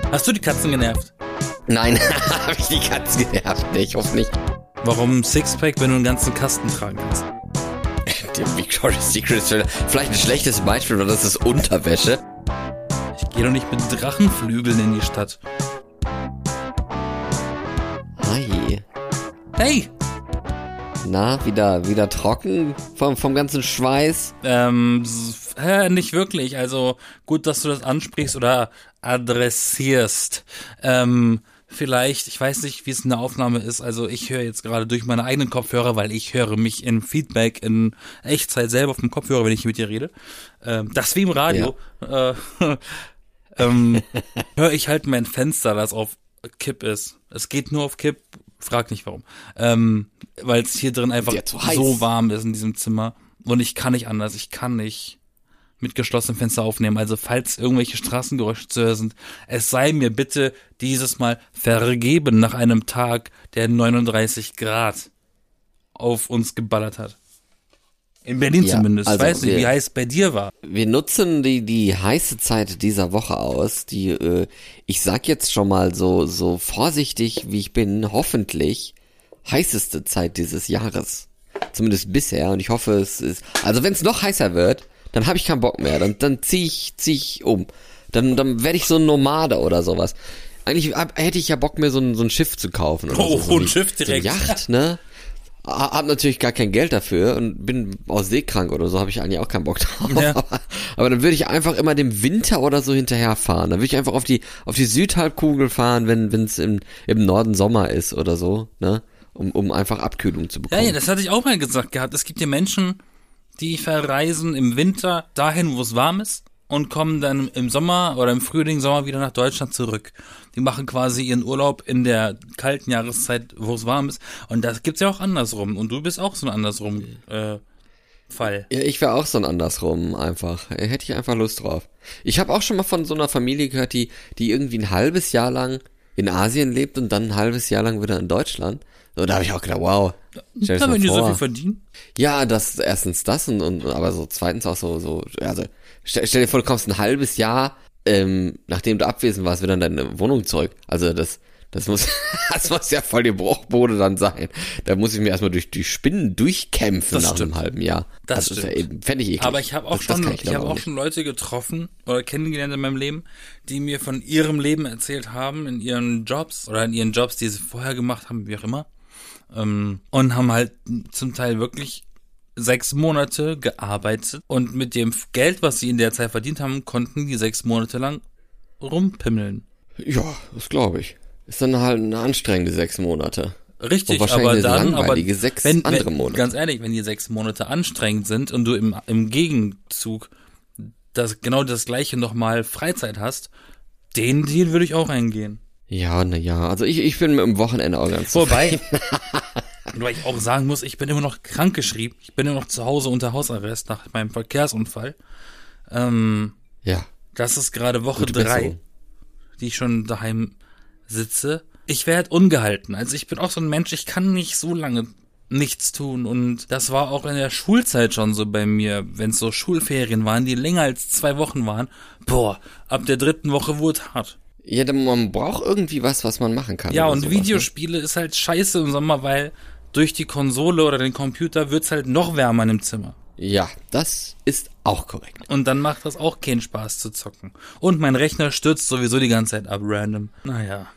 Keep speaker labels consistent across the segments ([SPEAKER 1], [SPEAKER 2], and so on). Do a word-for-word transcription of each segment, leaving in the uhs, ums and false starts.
[SPEAKER 1] Hast du die Katzen genervt?
[SPEAKER 2] Nein, habe ich die Katzen genervt? Nee, ich hoffe nicht.
[SPEAKER 1] Warum ein Sixpack, wenn du einen ganzen Kasten tragen kannst?
[SPEAKER 2] Die Victoria's Secret ist vielleicht ein schlechtes Beispiel, weil das ist Unterwäsche.
[SPEAKER 1] Ich gehe doch nicht mit Drachenflügeln in die Stadt.
[SPEAKER 2] Hi.
[SPEAKER 1] Hey!
[SPEAKER 2] Na, wieder, wieder trocken vom, vom ganzen Schweiß?
[SPEAKER 1] Ähm, s- hä, nicht wirklich. Also gut, dass du das ansprichst oder adressierst. Ähm, vielleicht, ich weiß nicht, wie es in der Aufnahme ist. Also ich höre jetzt gerade durch meine eigenen Kopfhörer, weil ich höre mich in Feedback in Echtzeit selber auf dem Kopfhörer, wenn ich mit dir rede. Ähm, das wie im Radio. Ja. Äh, ähm, höre ich halt mein Fenster, das auf Kipp ist. Es geht nur auf Kipp. Frag nicht warum. Ähm, weil es hier drin einfach
[SPEAKER 2] Sehr zu heiß.
[SPEAKER 1] so warm ist in diesem Zimmer. Und ich kann nicht anders. Ich kann nicht mit geschlossenem Fenster aufnehmen. Also falls irgendwelche Straßengeräusche zu hören sind, es sei mir bitte dieses Mal vergeben nach einem Tag, der neununddreißig Grad auf uns geballert hat. In Berlin
[SPEAKER 2] Ja,
[SPEAKER 1] zumindest.
[SPEAKER 2] also
[SPEAKER 1] Ich weiß nicht,
[SPEAKER 2] wir-
[SPEAKER 1] wie heiß es bei dir war.
[SPEAKER 2] Wir nutzen die, die heiße Zeit dieser Woche aus, die, äh, ich sag jetzt schon mal so, so vorsichtig wie ich bin, hoffentlich heißeste Zeit dieses Jahres. Zumindest bisher, und ich hoffe, es ist, also wenn es noch heißer wird, dann habe ich keinen Bock mehr, dann, dann zieh ich, zieh ich um. Dann, dann werde ich so ein Nomade oder sowas. Eigentlich hab, hätte ich ja Bock, mir so ein, so ein Schiff zu kaufen. Oder
[SPEAKER 1] Oh,
[SPEAKER 2] so, so
[SPEAKER 1] ein Schiff
[SPEAKER 2] So
[SPEAKER 1] direkt.
[SPEAKER 2] eine Yacht, ne? Hab natürlich gar kein Geld dafür und bin aus seekrank oder so, habe ich eigentlich auch keinen Bock drauf.
[SPEAKER 1] Ja.
[SPEAKER 2] Aber, aber dann würde ich einfach immer dem Winter oder so hinterherfahren. Dann würde ich einfach auf die auf die Südhalbkugel fahren, wenn wenn es im im Norden Sommer ist oder so, ne? Um um einfach Abkühlung zu
[SPEAKER 1] Ja,
[SPEAKER 2] bekommen.
[SPEAKER 1] ja, das hatte ich auch mal gesagt gehabt. Es gibt ja Menschen, die verreisen im Winter dahin, wo es warm ist und kommen dann im Sommer oder im Frühling, Sommer wieder nach Deutschland zurück. Die machen quasi ihren Urlaub in der kalten Jahreszeit, wo es warm ist. Und das gibt's ja auch andersrum. Und du bist auch so ein andersrum äh, Fall.
[SPEAKER 2] Ja, ich wäre auch so ein andersrum einfach. Hätte ich einfach Lust drauf. Ich habe auch schon mal von so einer Familie gehört, die die irgendwie ein halbes Jahr lang in Asien lebt und dann ein halbes Jahr lang wieder in Deutschland. So, da habe ich auch gedacht, wow. Stell
[SPEAKER 1] Ja,
[SPEAKER 2] dir
[SPEAKER 1] wenn die
[SPEAKER 2] das
[SPEAKER 1] so
[SPEAKER 2] mal
[SPEAKER 1] viel
[SPEAKER 2] vor.
[SPEAKER 1] verdienen.
[SPEAKER 2] Ja, das erstens das und, und aber so zweitens auch so so also stell, stell dir vor, du kommst ein halbes Jahr ähm, nachdem du abwesend warst wieder in deine Wohnung zurück. Also das das muss das muss ja voll die Bruchbude dann sein. Da muss ich mir erstmal durch die Spinnen durchkämpfen
[SPEAKER 1] Das
[SPEAKER 2] nach
[SPEAKER 1] stimmt.
[SPEAKER 2] einem halben Jahr.
[SPEAKER 1] Das
[SPEAKER 2] ist ja
[SPEAKER 1] stimmt.
[SPEAKER 2] eben fände ich eklig.
[SPEAKER 1] Aber ich habe auch
[SPEAKER 2] das, das
[SPEAKER 1] schon,
[SPEAKER 2] kann
[SPEAKER 1] ich,
[SPEAKER 2] dann
[SPEAKER 1] habe auch
[SPEAKER 2] nicht.
[SPEAKER 1] schon Leute getroffen oder kennengelernt in meinem Leben, die mir von ihrem Leben erzählt haben, in ihren Jobs oder in ihren Jobs, die sie vorher gemacht haben, wie auch immer. Ähm, und haben halt zum Teil wirklich sechs Monate gearbeitet und mit dem Geld, was sie in der Zeit verdient haben, konnten die sechs Monate lang rumpimmeln.
[SPEAKER 2] Ja, das glaube ich. Ist dann halt eine anstrengende sechs Monate.
[SPEAKER 1] Richtig,
[SPEAKER 2] Und wahrscheinlich
[SPEAKER 1] aber
[SPEAKER 2] eine
[SPEAKER 1] dann, aber
[SPEAKER 2] langweilige sechs
[SPEAKER 1] wenn,
[SPEAKER 2] andere
[SPEAKER 1] wenn,
[SPEAKER 2] Monate.
[SPEAKER 1] ganz ehrlich, wenn die sechs Monate anstrengend sind und du im, im Gegenzug das, genau das gleiche nochmal Freizeit hast, den Deal würde ich auch eingehen.
[SPEAKER 2] Ja, na ja, also ich ich bin mit dem Wochenende auch ganz
[SPEAKER 1] Wobei, weil ich auch sagen muss, ich bin immer noch krankgeschrieben. Ich bin immer noch zu Hause unter Hausarrest nach meinem Verkehrsunfall. Ähm,
[SPEAKER 2] ja.
[SPEAKER 1] das ist gerade Woche
[SPEAKER 2] Gute
[SPEAKER 1] drei,
[SPEAKER 2] Besserung.
[SPEAKER 1] die ich schon daheim sitze. Ich werde ungehalten. Also ich bin auch so ein Mensch, ich kann nicht so lange nichts tun. Und das war auch in der Schulzeit schon so bei mir, wenn es so Schulferien waren, die länger als zwei Wochen waren. Boah, ab der dritten Woche wurde hart.
[SPEAKER 2] Ja, denn man braucht irgendwie was, was man machen kann.
[SPEAKER 1] Ja,
[SPEAKER 2] oder
[SPEAKER 1] und
[SPEAKER 2] sowas, ne?
[SPEAKER 1] Videospiele ist halt scheiße im Sommer, weil durch die Konsole oder den Computer wird's halt noch wärmer im Zimmer.
[SPEAKER 2] Ja, das ist auch korrekt.
[SPEAKER 1] Und dann macht das auch keinen Spaß zu zocken. Und mein Rechner stürzt sowieso die ganze Zeit ab, random. Naja.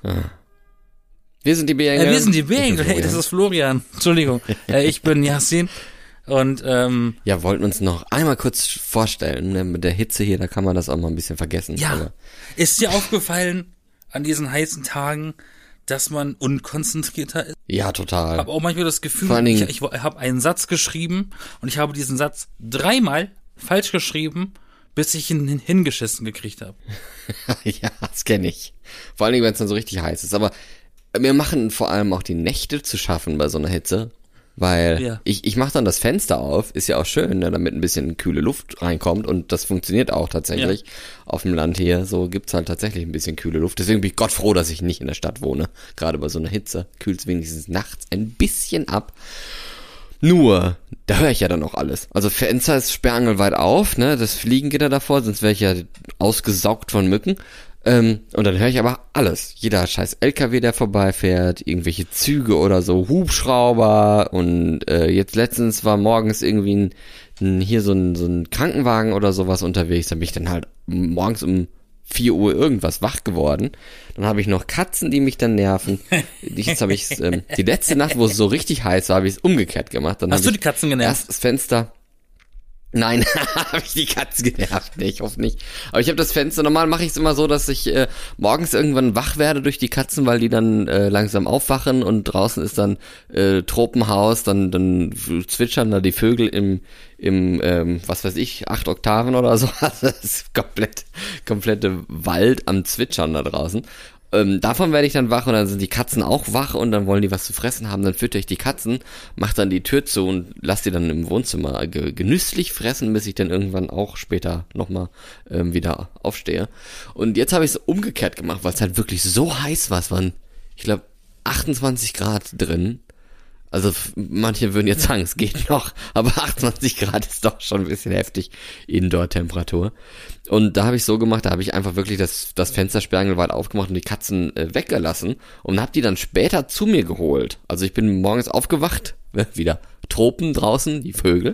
[SPEAKER 2] Wir sind die B-Engel.
[SPEAKER 1] Äh, wir sind die
[SPEAKER 2] Ich bin
[SPEAKER 1] B-Engel. Hey, das
[SPEAKER 2] Florian.
[SPEAKER 1] ist Florian. Entschuldigung. äh, ich bin Yassin. Und, ähm,
[SPEAKER 2] Ja, wollten uns noch einmal kurz vorstellen. Ne? Mit der Hitze hier, da kann man das auch mal ein bisschen vergessen.
[SPEAKER 1] ja.
[SPEAKER 2] Aber
[SPEAKER 1] Ist dir aufgefallen an diesen heißen Tagen, dass man unkonzentrierter ist?
[SPEAKER 2] ja, total.
[SPEAKER 1] Ich habe auch manchmal das Gefühl,
[SPEAKER 2] Vor allen
[SPEAKER 1] ich,
[SPEAKER 2] Dingen-
[SPEAKER 1] ich habe einen Satz geschrieben und ich habe diesen Satz dreimal falsch geschrieben, bis ich ihn hin- hingeschissen gekriegt habe.
[SPEAKER 2] Ja, das kenne ich. Vor allen Dingen, wenn es dann so richtig heiß ist. Aber mir machen vor allem auch die Nächte zu schaffen bei so einer Hitze. Weil
[SPEAKER 1] Ja.
[SPEAKER 2] ich, ich mache dann das Fenster auf, ist ja auch schön, ne, damit ein bisschen kühle Luft reinkommt und das funktioniert auch tatsächlich. Auf dem Land hier, so gibt's halt tatsächlich ein bisschen kühle Luft. Deswegen bin ich Gott froh, dass ich nicht in der Stadt wohne. Gerade bei so einer Hitze kühlt's wenigstens nachts ein bisschen ab. Nur, da höre ich ja dann auch alles. Also Fenster ist sperrangelweit auf, ne, das Fliegengitter davor, sonst wäre ich ja ausgesaugt von Mücken. Ähm, und dann höre ich aber alles. Jeder scheiß L K W, der vorbeifährt, irgendwelche Züge oder so, Hubschrauber und äh, jetzt letztens war morgens irgendwie ein, ein, hier so ein, so ein Krankenwagen oder sowas unterwegs. Da bin ich dann halt morgens um vier Uhr irgendwas wach geworden. Dann habe ich noch Katzen, die mich dann nerven. Jetzt habe ich ähm, die letzte Nacht, wo es so richtig heiß war, habe ich es umgekehrt gemacht. Dann
[SPEAKER 1] Hast du
[SPEAKER 2] ich
[SPEAKER 1] die Katzen genervt?
[SPEAKER 2] Erst das Fenster. Nein, habe ich die Katzen genervt? Nee, ich hoffe nicht. Aber ich habe das Fenster, normal mache ich es immer so, dass ich äh, morgens irgendwann wach werde durch die Katzen, weil die dann äh, langsam aufwachen und draußen ist dann äh, Tropenhaus, dann dann zwitschern da die Vögel im im ähm, was weiß ich, acht Oktaven oder so. Also das ist komplett komplette Wald am Zwitschern da draußen. Ähm, davon werde ich dann wach und dann sind die Katzen auch wach und dann wollen die was zu fressen haben, dann fütter ich die Katzen, mach dann die Tür zu und lass die dann im Wohnzimmer ge- genüsslich fressen, bis ich dann irgendwann auch später nochmal ähm, wieder aufstehe. Und jetzt habe ich es umgekehrt gemacht, weil es halt wirklich so heiß war. Es waren, ich glaube, achtundzwanzig Grad drin. Also manche würden jetzt sagen, es geht noch, aber achtundzwanzig Grad ist doch schon ein bisschen heftig Indoor-Temperatur. Und da habe ich so gemacht, da habe ich einfach wirklich das, das Fenstersperrangel weit aufgemacht und die Katzen äh, weggelassen und habe die dann später zu mir geholt. Also ich bin morgens aufgewacht, wieder Tropen draußen, die Vögel,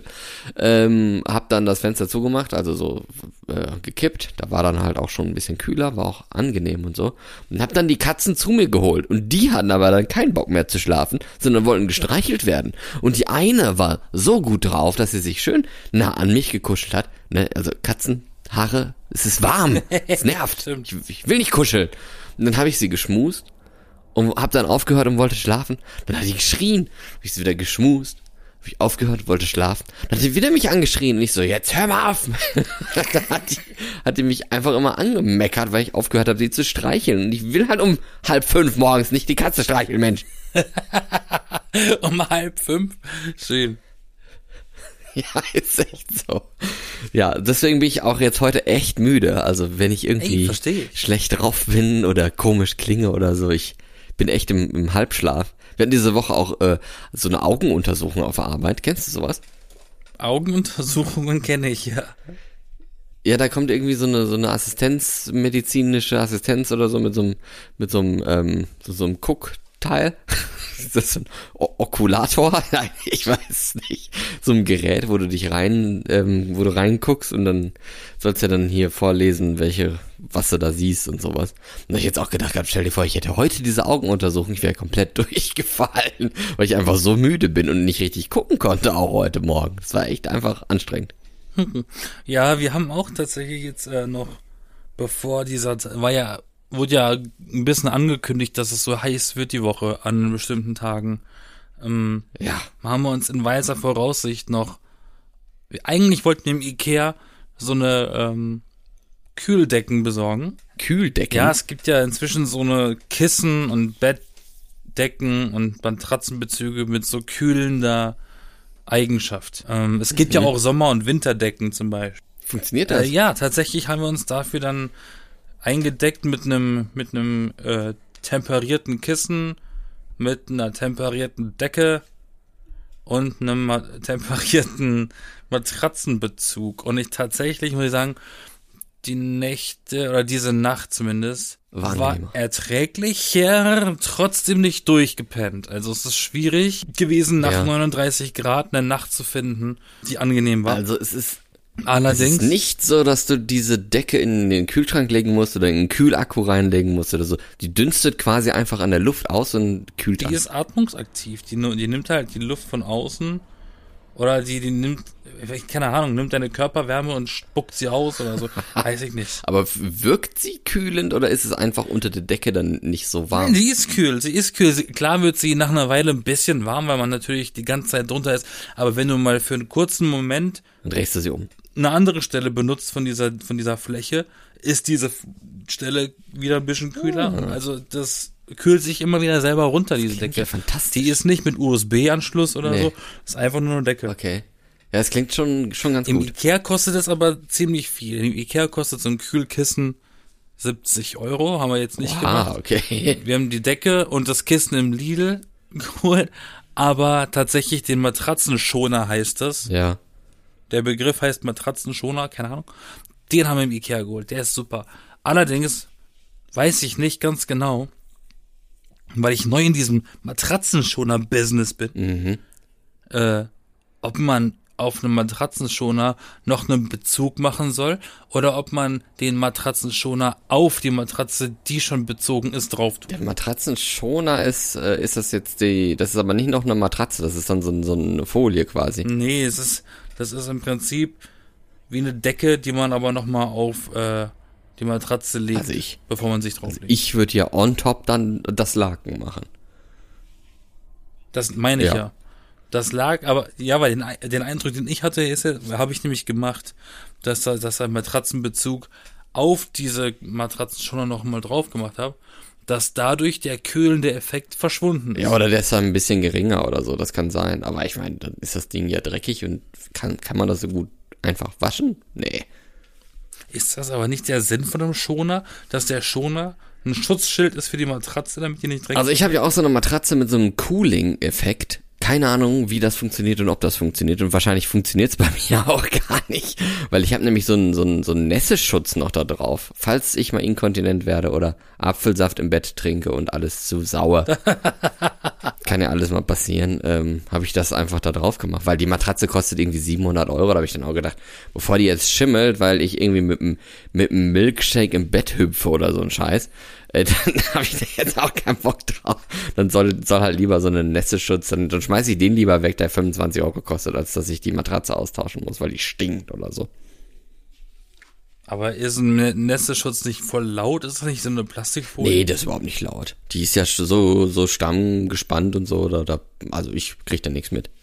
[SPEAKER 2] ähm, hab dann das Fenster zugemacht, also so äh, gekippt, da war dann halt auch schon ein bisschen kühler, war auch angenehm und so, und hab dann die Katzen zu mir geholt und die hatten aber dann keinen Bock mehr zu schlafen, sondern wollten gestreichelt werden und die eine war so gut drauf, dass sie sich schön nah an mich gekuschelt hat, ne, also Katzenhaare, es ist warm, es nervt, ich, ich will nicht kuscheln. Und dann habe ich sie geschmust und hab dann aufgehört und wollte schlafen. Dann hat die geschrien, hab ich sie wieder geschmust, hab ich aufgehört, wollte schlafen. Dann hat sie wieder mich angeschrien und ich so, jetzt hör mal auf. Dann hat die, hat die mich einfach immer angemeckert, weil ich aufgehört habe, sie zu streicheln. Und ich will halt um halb fünf morgens nicht die Katze streicheln, Mensch.
[SPEAKER 1] Um halb fünf? Schön.
[SPEAKER 2] Ja, ist echt so. Ja, deswegen bin ich auch jetzt heute echt müde. Also wenn ich irgendwie
[SPEAKER 1] Ey, ich.
[SPEAKER 2] schlecht drauf bin oder komisch klinge oder so, ich bin echt im, im Halbschlaf. Wir hatten diese Woche auch äh, so eine Augenuntersuchung auf der Arbeit. Kennst du sowas?
[SPEAKER 1] Augenuntersuchungen kenne ich, ja.
[SPEAKER 2] Ja, da kommt irgendwie so eine so eine Assistenz, medizinische Assistenz oder so mit so einem mit so einem ähm, so, so einem Guckteil. Ist das so ein o- Okulator? Nein, ich weiß nicht. So ein Gerät, wo du dich rein, ähm, wo du reinguckst und dann sollst du ja dann hier vorlesen, welche, was du da siehst und sowas. Und da hab ich jetzt auch gedacht gehabt, stell dir vor, ich hätte heute diese Augenuntersuchung, ich wäre komplett durchgefallen, weil ich einfach so müde bin und nicht richtig gucken konnte, auch heute Morgen. Es war echt einfach anstrengend.
[SPEAKER 1] Ja, wir haben auch tatsächlich jetzt äh, noch, bevor dieser, war ja, wurde ja ein bisschen angekündigt, dass es so heiß wird die Woche an bestimmten Tagen. Ähm,
[SPEAKER 2] Ja.
[SPEAKER 1] haben wir uns in weiser Voraussicht noch, eigentlich wollten wir im Ikea so eine ähm, Kühldecken besorgen.
[SPEAKER 2] Kühldecken?
[SPEAKER 1] Ja, es gibt ja inzwischen so eine Kissen und Bettdecken und Matratzenbezüge mit so kühlender Eigenschaft. Ähm, es gibt
[SPEAKER 2] Mhm.
[SPEAKER 1] ja auch Sommer- und Winterdecken zum Beispiel.
[SPEAKER 2] Funktioniert
[SPEAKER 1] Äh,
[SPEAKER 2] das?
[SPEAKER 1] ja, tatsächlich haben wir uns dafür dann eingedeckt mit einem mit einem äh, temperierten Kissen, mit einer temperierten Decke und einem ma- temperierten Matratzenbezug. Und ich tatsächlich, muss ich sagen, die Nächte oder diese Nacht zumindest
[SPEAKER 2] War
[SPEAKER 1] war
[SPEAKER 2] angenehmer.
[SPEAKER 1] erträglicher, trotzdem nicht durchgepennt. Also es ist schwierig gewesen, nach
[SPEAKER 2] Ja.
[SPEAKER 1] neununddreißig Grad eine Nacht zu finden, die angenehm war.
[SPEAKER 2] Also es ist
[SPEAKER 1] Allerdings
[SPEAKER 2] Es ist nicht so, dass du diese Decke in den Kühlschrank legen musst oder in einen Kühlakku reinlegen musst oder so. Die dünstet quasi einfach an der Luft aus und kühlt
[SPEAKER 1] die
[SPEAKER 2] an.
[SPEAKER 1] ist atmungsaktiv. Die, nu- die nimmt halt die Luft von außen oder die, die nimmt, keine Ahnung, nimmt deine Körperwärme und spuckt sie aus oder so. Weiß ich nicht.
[SPEAKER 2] Aber f- wirkt sie kühlend oder ist es einfach unter der Decke dann nicht so warm?
[SPEAKER 1] Nein, sie ist kühl, sie ist kühl. Sie, klar wird sie nach einer Weile ein bisschen warm, weil man natürlich die ganze Zeit drunter ist. Aber wenn du mal für einen kurzen Moment
[SPEAKER 2] Dann drehst du sie um.
[SPEAKER 1] eine andere Stelle benutzt von dieser, von dieser Fläche, ist diese F- Stelle wieder ein bisschen kühler. Also das kühlt sich immer wieder selber runter, diese
[SPEAKER 2] klingt
[SPEAKER 1] Decke.
[SPEAKER 2] ja fantastisch.
[SPEAKER 1] Die ist nicht mit U S B-Anschluss oder
[SPEAKER 2] Nee.
[SPEAKER 1] so. Ist einfach nur eine Decke.
[SPEAKER 2] Okay. Ja, es klingt schon, schon ganz
[SPEAKER 1] Im
[SPEAKER 2] gut.
[SPEAKER 1] Ikea kostet es aber ziemlich viel. Im Ikea kostet so ein Kühlkissen siebzig Euro, haben wir jetzt nicht gemacht.
[SPEAKER 2] Ah, okay.
[SPEAKER 1] Wir haben die Decke und das Kissen im Lidl geholt, aber tatsächlich den Matratzenschoner heißt das.
[SPEAKER 2] Ja.
[SPEAKER 1] Der Begriff heißt Matratzenschoner, keine Ahnung. Den haben wir im Ikea geholt, der ist super. Allerdings weiß ich nicht ganz genau, weil ich neu in diesem Matratzenschoner-Business bin,
[SPEAKER 2] Mhm.
[SPEAKER 1] äh, ob man auf einem Matratzenschoner noch einen Bezug machen soll oder ob man den Matratzenschoner auf die Matratze, die schon bezogen ist, drauf tut.
[SPEAKER 2] Der Matratzenschoner ist, äh, ist das jetzt die, das ist aber nicht noch eine Matratze, das ist dann so, ein- so eine Folie quasi.
[SPEAKER 1] Nee, es ist, das ist im Prinzip wie eine Decke, die man aber nochmal auf äh, die Matratze legt,
[SPEAKER 2] Also ich-
[SPEAKER 1] bevor man sich drauflegt.
[SPEAKER 2] Ich würde ja on top dann das Laken machen.
[SPEAKER 1] Das meine ich
[SPEAKER 2] Ja.
[SPEAKER 1] ja. Das lag, aber, ja, weil den, Ei- den Eindruck, den ich hatte, ist ja, habe ich nämlich gemacht, dass da, dass ein Matratzenbezug auf diese Matratzenschoner noch mal drauf gemacht habe, dass dadurch der kühlende Effekt verschwunden ist.
[SPEAKER 2] Ja, oder der ist dann ein bisschen geringer oder so, das kann sein. Aber ich meine, dann ist das Ding ja dreckig und kann, kann man das so gut einfach waschen? Nee.
[SPEAKER 1] Ist das aber nicht der Sinn von einem Schoner, dass der Schoner ein Schutzschild ist für die Matratze, damit die nicht dreckig
[SPEAKER 2] Also ich habe ja auch so eine Matratze mit so einem Cooling-Effekt. Keine Ahnung, wie das funktioniert und ob das funktioniert. Und wahrscheinlich funktioniert es bei mir auch gar nicht. Weil ich habe nämlich so einen, so einen, so einen Nässeschutz noch da drauf. Falls ich mal inkontinent werde oder Apfelsaft im Bett trinke und alles zu sauer. Kann ja alles mal passieren. Ähm, habe ich das einfach da drauf gemacht. Weil die Matratze kostet irgendwie siebenhundert Euro. Da habe ich dann auch gedacht, bevor die jetzt schimmelt, weil ich irgendwie mit einem mit einem Milkshake im Bett hüpfe oder so ein Scheiß, äh, dann habe ich da jetzt auch keinen Bock drauf. Dann soll, soll halt lieber so einen Nässeschutz, dann, dann schmeiße ich den lieber weg, der fünfundzwanzig Euro kostet, als dass ich die Matratze austauschen muss, weil die stinkt oder so.
[SPEAKER 1] Aber ist ein Nässeschutz nicht voll laut? Ist das nicht so eine Plastikfolie?
[SPEAKER 2] Nee, das ist überhaupt nicht laut. Die ist ja so, so stammgespannt und so, da, da, also ich krieg da nichts mit.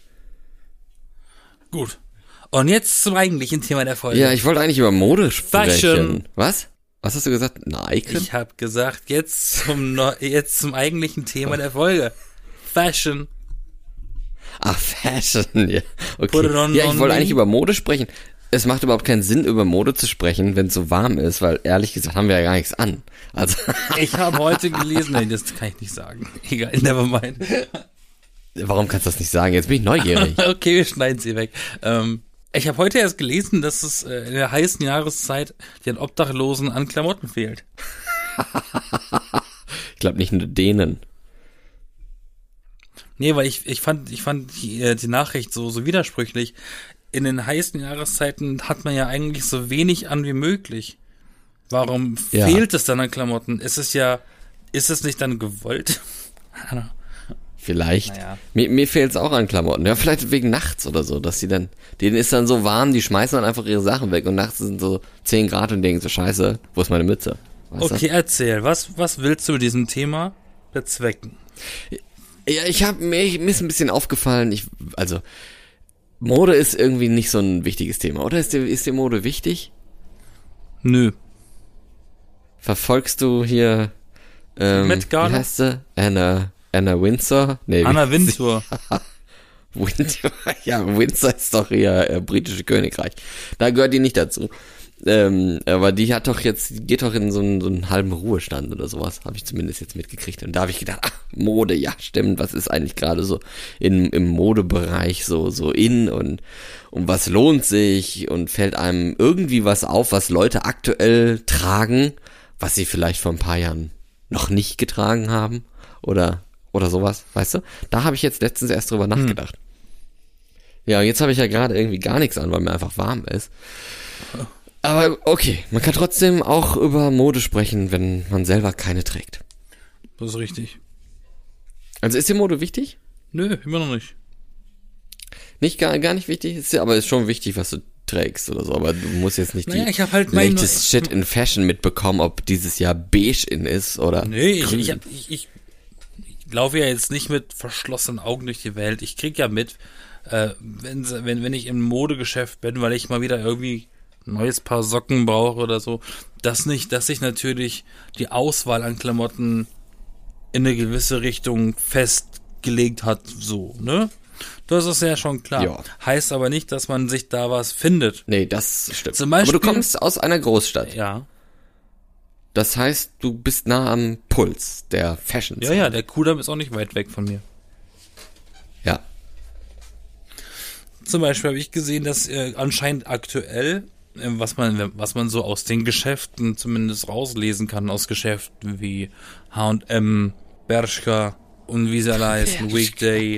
[SPEAKER 1] Gut. Und jetzt zum eigentlichen Thema der Folge.
[SPEAKER 2] Ja, ich wollte eigentlich über Mode sprechen.
[SPEAKER 1] Fashion.
[SPEAKER 2] Was? Was hast du gesagt? Nike?
[SPEAKER 1] Ich habe gesagt, jetzt zum, Neu- jetzt zum eigentlichen Thema der Folge. Fashion.
[SPEAKER 2] Ach, Fashion, ja.
[SPEAKER 1] Put
[SPEAKER 2] Okay.
[SPEAKER 1] it on-
[SPEAKER 2] Ja, ich
[SPEAKER 1] on
[SPEAKER 2] wollte
[SPEAKER 1] me.
[SPEAKER 2] eigentlich über Mode sprechen. Es macht überhaupt keinen Sinn, über Mode zu sprechen, wenn es so warm ist, weil ehrlich gesagt haben wir ja gar nichts an. Also,
[SPEAKER 1] Ich habe heute gelesen, nein, das kann ich nicht sagen. Egal, nevermind.
[SPEAKER 2] warum kannst du das nicht sagen? Jetzt bin ich neugierig.
[SPEAKER 1] Okay, wir schneiden sie weg. Ähm, ich habe heute erst gelesen, dass es äh, in der heißen Jahreszeit den Obdachlosen an Klamotten fehlt.
[SPEAKER 2] Ich glaube nicht nur denen.
[SPEAKER 1] Nee, weil ich, ich fand, ich fand die, äh, die Nachricht so, so widersprüchlich. In den heißen Jahreszeiten hat man ja eigentlich so wenig an wie möglich. Warum
[SPEAKER 2] Ja.
[SPEAKER 1] fehlt es dann an Klamotten? Ist es ja, ist es nicht dann gewollt? I don't know.
[SPEAKER 2] Vielleicht.
[SPEAKER 1] Naja.
[SPEAKER 2] Mir, mir fehlt es auch an Klamotten. Ja, vielleicht wegen nachts oder so, dass die dann, denen ist dann so warm, die schmeißen dann einfach ihre Sachen weg und nachts sind so zehn Grad und denken so, scheiße, wo ist meine Mütze? Weißt du?
[SPEAKER 1] Okay, erzähl. Was, was willst du mit diesem Thema bezwecken?
[SPEAKER 2] Ja, ich habe mir, mir ist ein bisschen aufgefallen, ich, also, Mode ist irgendwie nicht so ein wichtiges Thema, oder? Ist dir, ist dir Mode wichtig?
[SPEAKER 1] Nö.
[SPEAKER 2] Verfolgst du hier, ähm,
[SPEAKER 1] Met Gala?
[SPEAKER 2] wie heißt sie? Anna, Anna Windsor? Nee, wie-
[SPEAKER 1] Anna Wintour.
[SPEAKER 2] Windsor, ja, Windsor ist doch ihr äh, britische Königreich. Da gehört die nicht dazu. Ähm, aber die hat doch jetzt, die geht doch in so einen, so einen halben Ruhestand oder sowas, habe ich zumindest jetzt mitgekriegt. Und da habe ich gedacht, ach, Mode, ja, stimmt, was ist eigentlich gerade so in, im Modebereich so, so in und, und was lohnt sich und fällt einem irgendwie was auf, was Leute aktuell tragen, was sie vielleicht vor ein paar Jahren noch nicht getragen haben oder, oder sowas, weißt du? Da habe ich jetzt letztens erst drüber nachgedacht. Ja, und jetzt habe ich ja gerade irgendwie gar nichts an, weil mir einfach warm ist. Aber okay, man kann trotzdem auch über Mode sprechen, wenn man selber keine trägt.
[SPEAKER 1] Das ist richtig.
[SPEAKER 2] Also ist dir Mode wichtig?
[SPEAKER 1] Nö, immer noch nicht.
[SPEAKER 2] Nicht gar, gar nicht wichtig, ist ja, aber ist schon wichtig, was du trägst oder so. Aber du musst jetzt nicht
[SPEAKER 1] Naja,
[SPEAKER 2] die
[SPEAKER 1] ich hab halt mein-
[SPEAKER 2] latest Shit in Fashion mitbekommen, ob dieses Jahr beige in ist oder
[SPEAKER 1] Nee, ich,
[SPEAKER 2] grün.
[SPEAKER 1] ich, ich, ich, ich laufe ja jetzt nicht mit verschlossenen Augen durch die Welt. Ich krieg ja mit, äh, wenn, sie- wenn, wenn ich im Modegeschäft bin, weil ich mal wieder irgendwie ein neues Paar Socken brauche oder so, dass nicht, dass sich natürlich die Auswahl an Klamotten in eine gewisse Richtung festgelegt hat, so, ne? Das ist ja schon klar.
[SPEAKER 2] Ja.
[SPEAKER 1] Heißt aber nicht, dass man sich da was findet.
[SPEAKER 2] Nee, das stimmt.
[SPEAKER 1] Zum Beispiel-
[SPEAKER 2] aber du kommst aus einer Großstadt.
[SPEAKER 1] Ja.
[SPEAKER 2] Das heißt, du bist nah am Puls der Fashion.
[SPEAKER 1] Ja, ja, der Kudamm ist auch nicht weit weg von mir.
[SPEAKER 2] Ja.
[SPEAKER 1] Zum Beispiel habe ich gesehen, dass äh, anscheinend aktuell was man, was man so aus den Geschäften zumindest rauslesen kann, aus Geschäften wie H und M, Bershka und wie sie alle heißen, Weekday,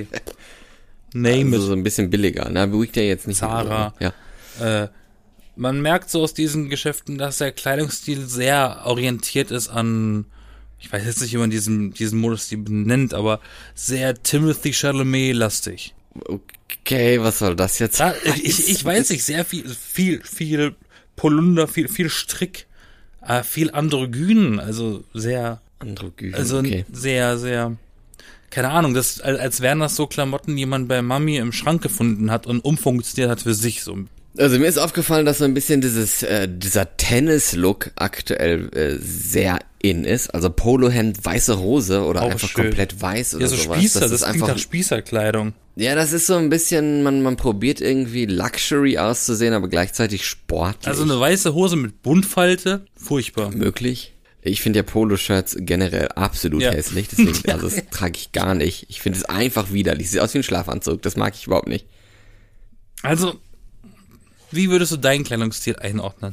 [SPEAKER 1] Name
[SPEAKER 2] Also
[SPEAKER 1] it,
[SPEAKER 2] so ein bisschen billiger. Na, Weekday jetzt nicht.
[SPEAKER 1] Zara.
[SPEAKER 2] Ja.
[SPEAKER 1] Äh, man merkt so aus diesen Geschäften, dass der Kleidungsstil sehr orientiert ist an, ich weiß jetzt nicht, wie man diesen, diesen Modus die benennt, aber sehr Timothy Chalamet-lastig.
[SPEAKER 2] Okay, was soll das jetzt
[SPEAKER 1] Ja,
[SPEAKER 2] heißen?
[SPEAKER 1] ich, ich weiß nicht, sehr viel, viel, viel Polunder, viel, viel Strick, äh, viel Androgynen, also sehr,
[SPEAKER 2] Androgyn,
[SPEAKER 1] also
[SPEAKER 2] okay.
[SPEAKER 1] sehr, sehr, keine Ahnung, das, als als wären das so Klamotten, die man bei Mami im Schrank gefunden hat und umfunktioniert hat für sich so.
[SPEAKER 2] Also mir ist aufgefallen, dass so ein bisschen dieses äh, dieser Tennis-Look aktuell äh, sehr in ist. Also Polohemd, weiße Hose oder
[SPEAKER 1] Auch
[SPEAKER 2] einfach
[SPEAKER 1] schön.
[SPEAKER 2] komplett weiß oder
[SPEAKER 1] Ja, so
[SPEAKER 2] sowas.
[SPEAKER 1] Spießer, das,
[SPEAKER 2] ist
[SPEAKER 1] klingt
[SPEAKER 2] einfach
[SPEAKER 1] nach Spießerkleidung.
[SPEAKER 2] ja, das ist so ein bisschen, man man probiert irgendwie Luxury auszusehen, aber gleichzeitig sportlich.
[SPEAKER 1] Also eine weiße Hose mit Buntfalte, furchtbar.
[SPEAKER 2] möglich. Ich finde ja Poloshirts generell absolut
[SPEAKER 1] Ja.
[SPEAKER 2] hässlich, deswegen also das trage ich gar nicht. Ich finde es einfach widerlich. Sieht aus wie ein Schlafanzug, das mag ich überhaupt nicht.
[SPEAKER 1] Also, wie würdest du deinen Kleidungsstil einordnen?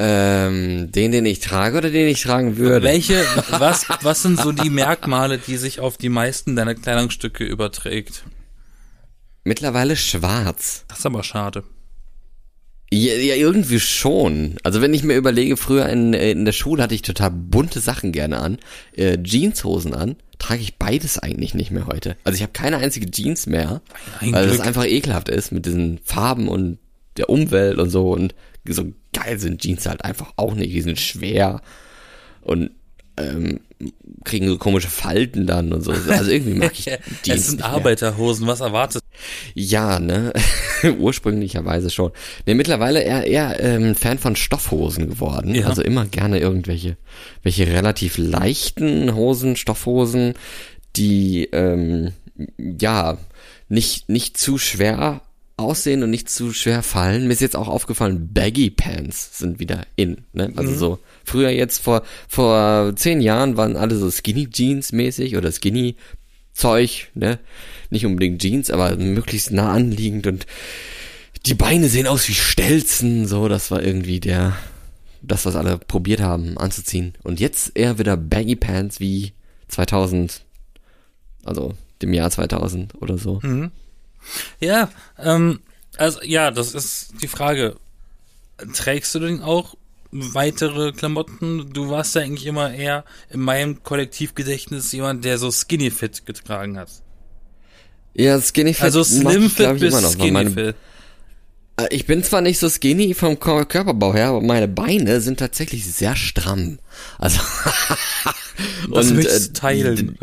[SPEAKER 2] Ähm, den, den ich trage oder den ich tragen würde?
[SPEAKER 1] Welche, was, was sind so die Merkmale, die sich auf die meisten deiner Kleidungsstücke überträgt?
[SPEAKER 2] Mittlerweile schwarz.
[SPEAKER 1] Das ist aber schade.
[SPEAKER 2] Ja, ja, irgendwie schon. Also wenn ich mir überlege, früher in, in der Schule hatte ich total bunte Sachen gerne an, äh, Jeanshosen an, trage ich beides eigentlich nicht mehr heute. Also ich habe keine einzige Jeans mehr,
[SPEAKER 1] Ein
[SPEAKER 2] weil es
[SPEAKER 1] Glück.
[SPEAKER 2] einfach ekelhaft ist mit diesen Farben und der Umwelt und so und so geil sind Jeans halt einfach auch nicht. Die sind schwer und ähm, kriegen so komische Falten dann und so. Also irgendwie mag ich Jeans
[SPEAKER 1] Es sind
[SPEAKER 2] nicht mehr.
[SPEAKER 1] Arbeiterhosen, was erwartest
[SPEAKER 2] Ja, ne? Ursprünglicherweise schon. Ne, mittlerweile eher, eher ähm, Fan von Stoffhosen geworden.
[SPEAKER 1] Ja.
[SPEAKER 2] Also immer gerne irgendwelche welche relativ leichten Hosen, Stoffhosen, die ähm, ja nicht nicht zu schwer aussehen und nicht zu schwer fallen. Mir ist jetzt auch aufgefallen, Baggy Pants sind wieder in. Ne? Also
[SPEAKER 1] Mhm.
[SPEAKER 2] so früher jetzt vor vor zehn Jahren waren alle so Skinny Jeans mäßig oder Skinny Zeug, ne? Nicht unbedingt Jeans, aber möglichst nah anliegend und die Beine sehen aus wie Stelzen, so, das war irgendwie der, das, was alle probiert haben anzuziehen. Und jetzt eher wieder Baggy Pants wie zweitausend, also dem Jahr zweitausend oder so.
[SPEAKER 1] Mhm. Ja, ähm, also ja, das ist die Frage. Trägst du denn auch weitere Klamotten? Du warst ja eigentlich immer eher in meinem Kollektivgedächtnis jemand, der so Skinny Fit getragen hat.
[SPEAKER 2] Ja, Skinny Fit
[SPEAKER 1] Also
[SPEAKER 2] mach
[SPEAKER 1] Slim
[SPEAKER 2] ich, glaub
[SPEAKER 1] Fit
[SPEAKER 2] ich,
[SPEAKER 1] bis
[SPEAKER 2] immer noch, weil
[SPEAKER 1] Skinny
[SPEAKER 2] meine,
[SPEAKER 1] Fit.
[SPEAKER 2] Äh, Ich bin zwar nicht so skinny vom Kör- Körperbau her, aber meine Beine sind tatsächlich sehr stramm. Also
[SPEAKER 1] Was
[SPEAKER 2] und,
[SPEAKER 1] möchtest
[SPEAKER 2] äh,
[SPEAKER 1] du teilen?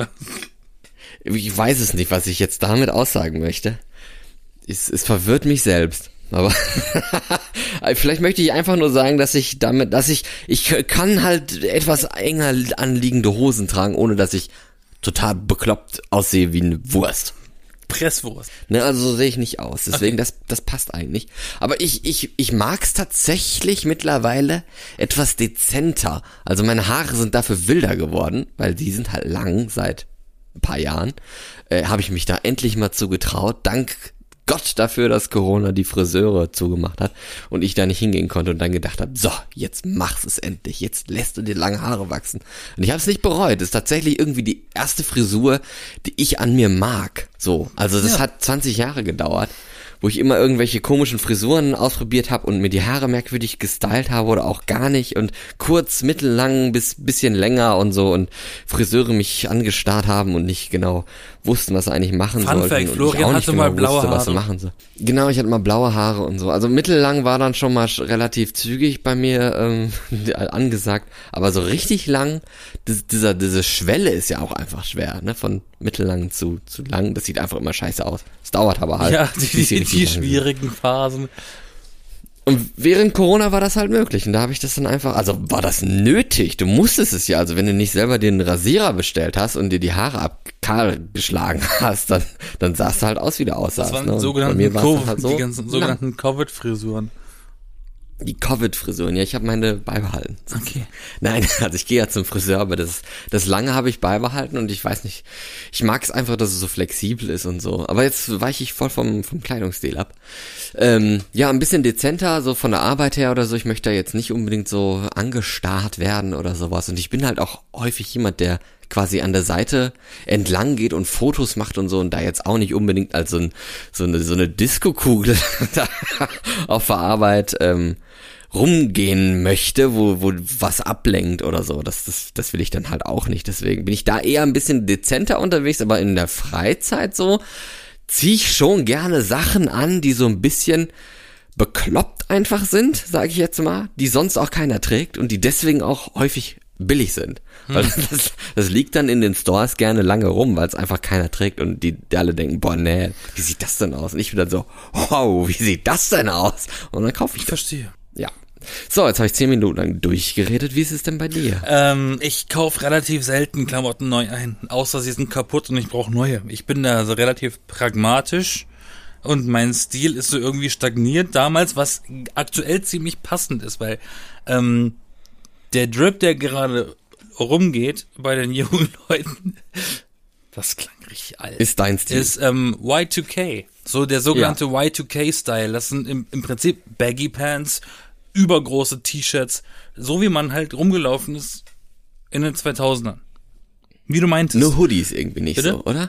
[SPEAKER 2] ich weiß es nicht, was ich jetzt damit aussagen möchte. Es, es verwirrt mich selbst. Aber vielleicht möchte ich einfach nur sagen, dass ich damit, dass ich, ich kann halt etwas enger anliegende Hosen tragen, ohne dass ich total bekloppt aussehe wie eine Wurst.
[SPEAKER 1] Presswurst.
[SPEAKER 2] Ne, also so sehe ich nicht aus. Deswegen, das, das passt eigentlich. Aber ich, ich, ich mag's tatsächlich mittlerweile etwas dezenter. Also meine Haare sind dafür wilder geworden, weil die sind halt lang seit ein paar Jahren. Äh, habe ich mich da endlich mal zugetraut. Dank Gott dafür, dass Corona die Friseure zugemacht hat und ich da nicht hingehen konnte und dann gedacht habe, so, jetzt mach's es endlich, jetzt lässt du dir lange Haare wachsen. Und ich habe es nicht bereut, das ist tatsächlich irgendwie die erste Frisur, die ich an mir mag. So, also das
[SPEAKER 1] Ja.
[SPEAKER 2] hat zwanzig Jahre gedauert, wo ich immer irgendwelche komischen Frisuren ausprobiert habe und mir die Haare merkwürdig gestylt habe oder auch gar nicht und kurz, mittellang bis bisschen länger und so und Friseure mich angestarrt haben und nicht genau wussten, was sie eigentlich machen
[SPEAKER 1] Fun
[SPEAKER 2] sollten.
[SPEAKER 1] Fact,
[SPEAKER 2] und ich
[SPEAKER 1] Florian
[SPEAKER 2] auch nicht
[SPEAKER 1] hatte mal blaue
[SPEAKER 2] wusste, was sie
[SPEAKER 1] Haare.
[SPEAKER 2] machen soll. Genau, ich hatte mal blaue Haare und so. Also mittellang war dann schon mal sch- relativ zügig bei mir ähm, angesagt, aber so richtig lang, das, dieser diese Schwelle ist ja auch einfach schwer, ne, von mittellang zu zu lang. Das sieht einfach immer scheiße aus. Es dauert aber halt.
[SPEAKER 1] Ja,
[SPEAKER 2] bis
[SPEAKER 1] die,
[SPEAKER 2] sie
[SPEAKER 1] die,
[SPEAKER 2] richtig
[SPEAKER 1] die
[SPEAKER 2] lang sind.
[SPEAKER 1] schwierigen Phasen.
[SPEAKER 2] Und während Corona war das halt möglich und da habe ich das dann einfach, also war das nötig, du musstest es ja, also wenn du nicht selber den Rasierer bestellt hast und dir die Haare abkahl geschlagen hast, dann, dann sahst du halt aus, wie du aussahst.
[SPEAKER 1] Das waren
[SPEAKER 2] ne? Und
[SPEAKER 1] sogenannten
[SPEAKER 2] bei mir war's dann
[SPEAKER 1] Covid,
[SPEAKER 2] halt so,
[SPEAKER 1] die ganzen sogenannten Covid-Frisuren.
[SPEAKER 2] Die Covid-Frisuren, ja, ich habe meine beibehalten.
[SPEAKER 1] Okay.
[SPEAKER 2] Nein, also ich gehe ja zum Friseur, aber das, das lange habe ich beibehalten und ich weiß nicht, ich mag es einfach, dass es so flexibel ist und so. Aber jetzt weiche ich voll vom, vom Kleidungsstil ab. Ähm, ja, ein bisschen dezenter, so von der Arbeit her oder so. Ich möchte da jetzt nicht unbedingt so angestarrt werden oder sowas. Und ich bin halt auch häufig jemand, der quasi an der Seite entlang geht und Fotos macht und so und da jetzt auch nicht unbedingt als so, ein, so eine so eine Disco-Kugel auf der Arbeit ähm, rumgehen möchte, wo wo was ablenkt oder so. Das das das will ich dann halt auch nicht. Deswegen bin ich da eher ein bisschen dezenter unterwegs, aber in der Freizeit so ziehe ich schon gerne Sachen an, die so ein bisschen bekloppt einfach sind, sage ich jetzt mal, die sonst auch keiner trägt und die deswegen auch häufig billig sind. Hm. Weil das, das liegt dann in den Stores gerne lange rum, weil es einfach keiner trägt und die, die alle denken, boah, nee, wie sieht das denn aus? Und ich bin dann so, wow, wie sieht das denn aus? Und dann kaufe ich
[SPEAKER 1] Ich verstehe.
[SPEAKER 2] Ja. So, jetzt habe ich zehn Minuten lang durchgeredet. Wie ist es denn bei dir?
[SPEAKER 1] Ähm, ich kaufe relativ selten Klamotten neu ein, außer sie sind kaputt und ich brauche neue. Ich bin da so relativ pragmatisch und mein Stil ist so irgendwie stagniert damals, was aktuell ziemlich passend ist, weil ähm, der Drip, der gerade rumgeht bei den jungen Leuten, das klang richtig alt,
[SPEAKER 2] ist dein Stil.
[SPEAKER 1] Ist ähm, Y zwei K, so der sogenannte ja. Y zwei K-Style. Das sind im, im Prinzip Baggy Pants, übergroße T-Shirts, so wie man halt rumgelaufen ist in den zweitausendern. Wie du meintest.
[SPEAKER 2] Nur Hoodies irgendwie nicht
[SPEAKER 1] Bitte?
[SPEAKER 2] so, oder?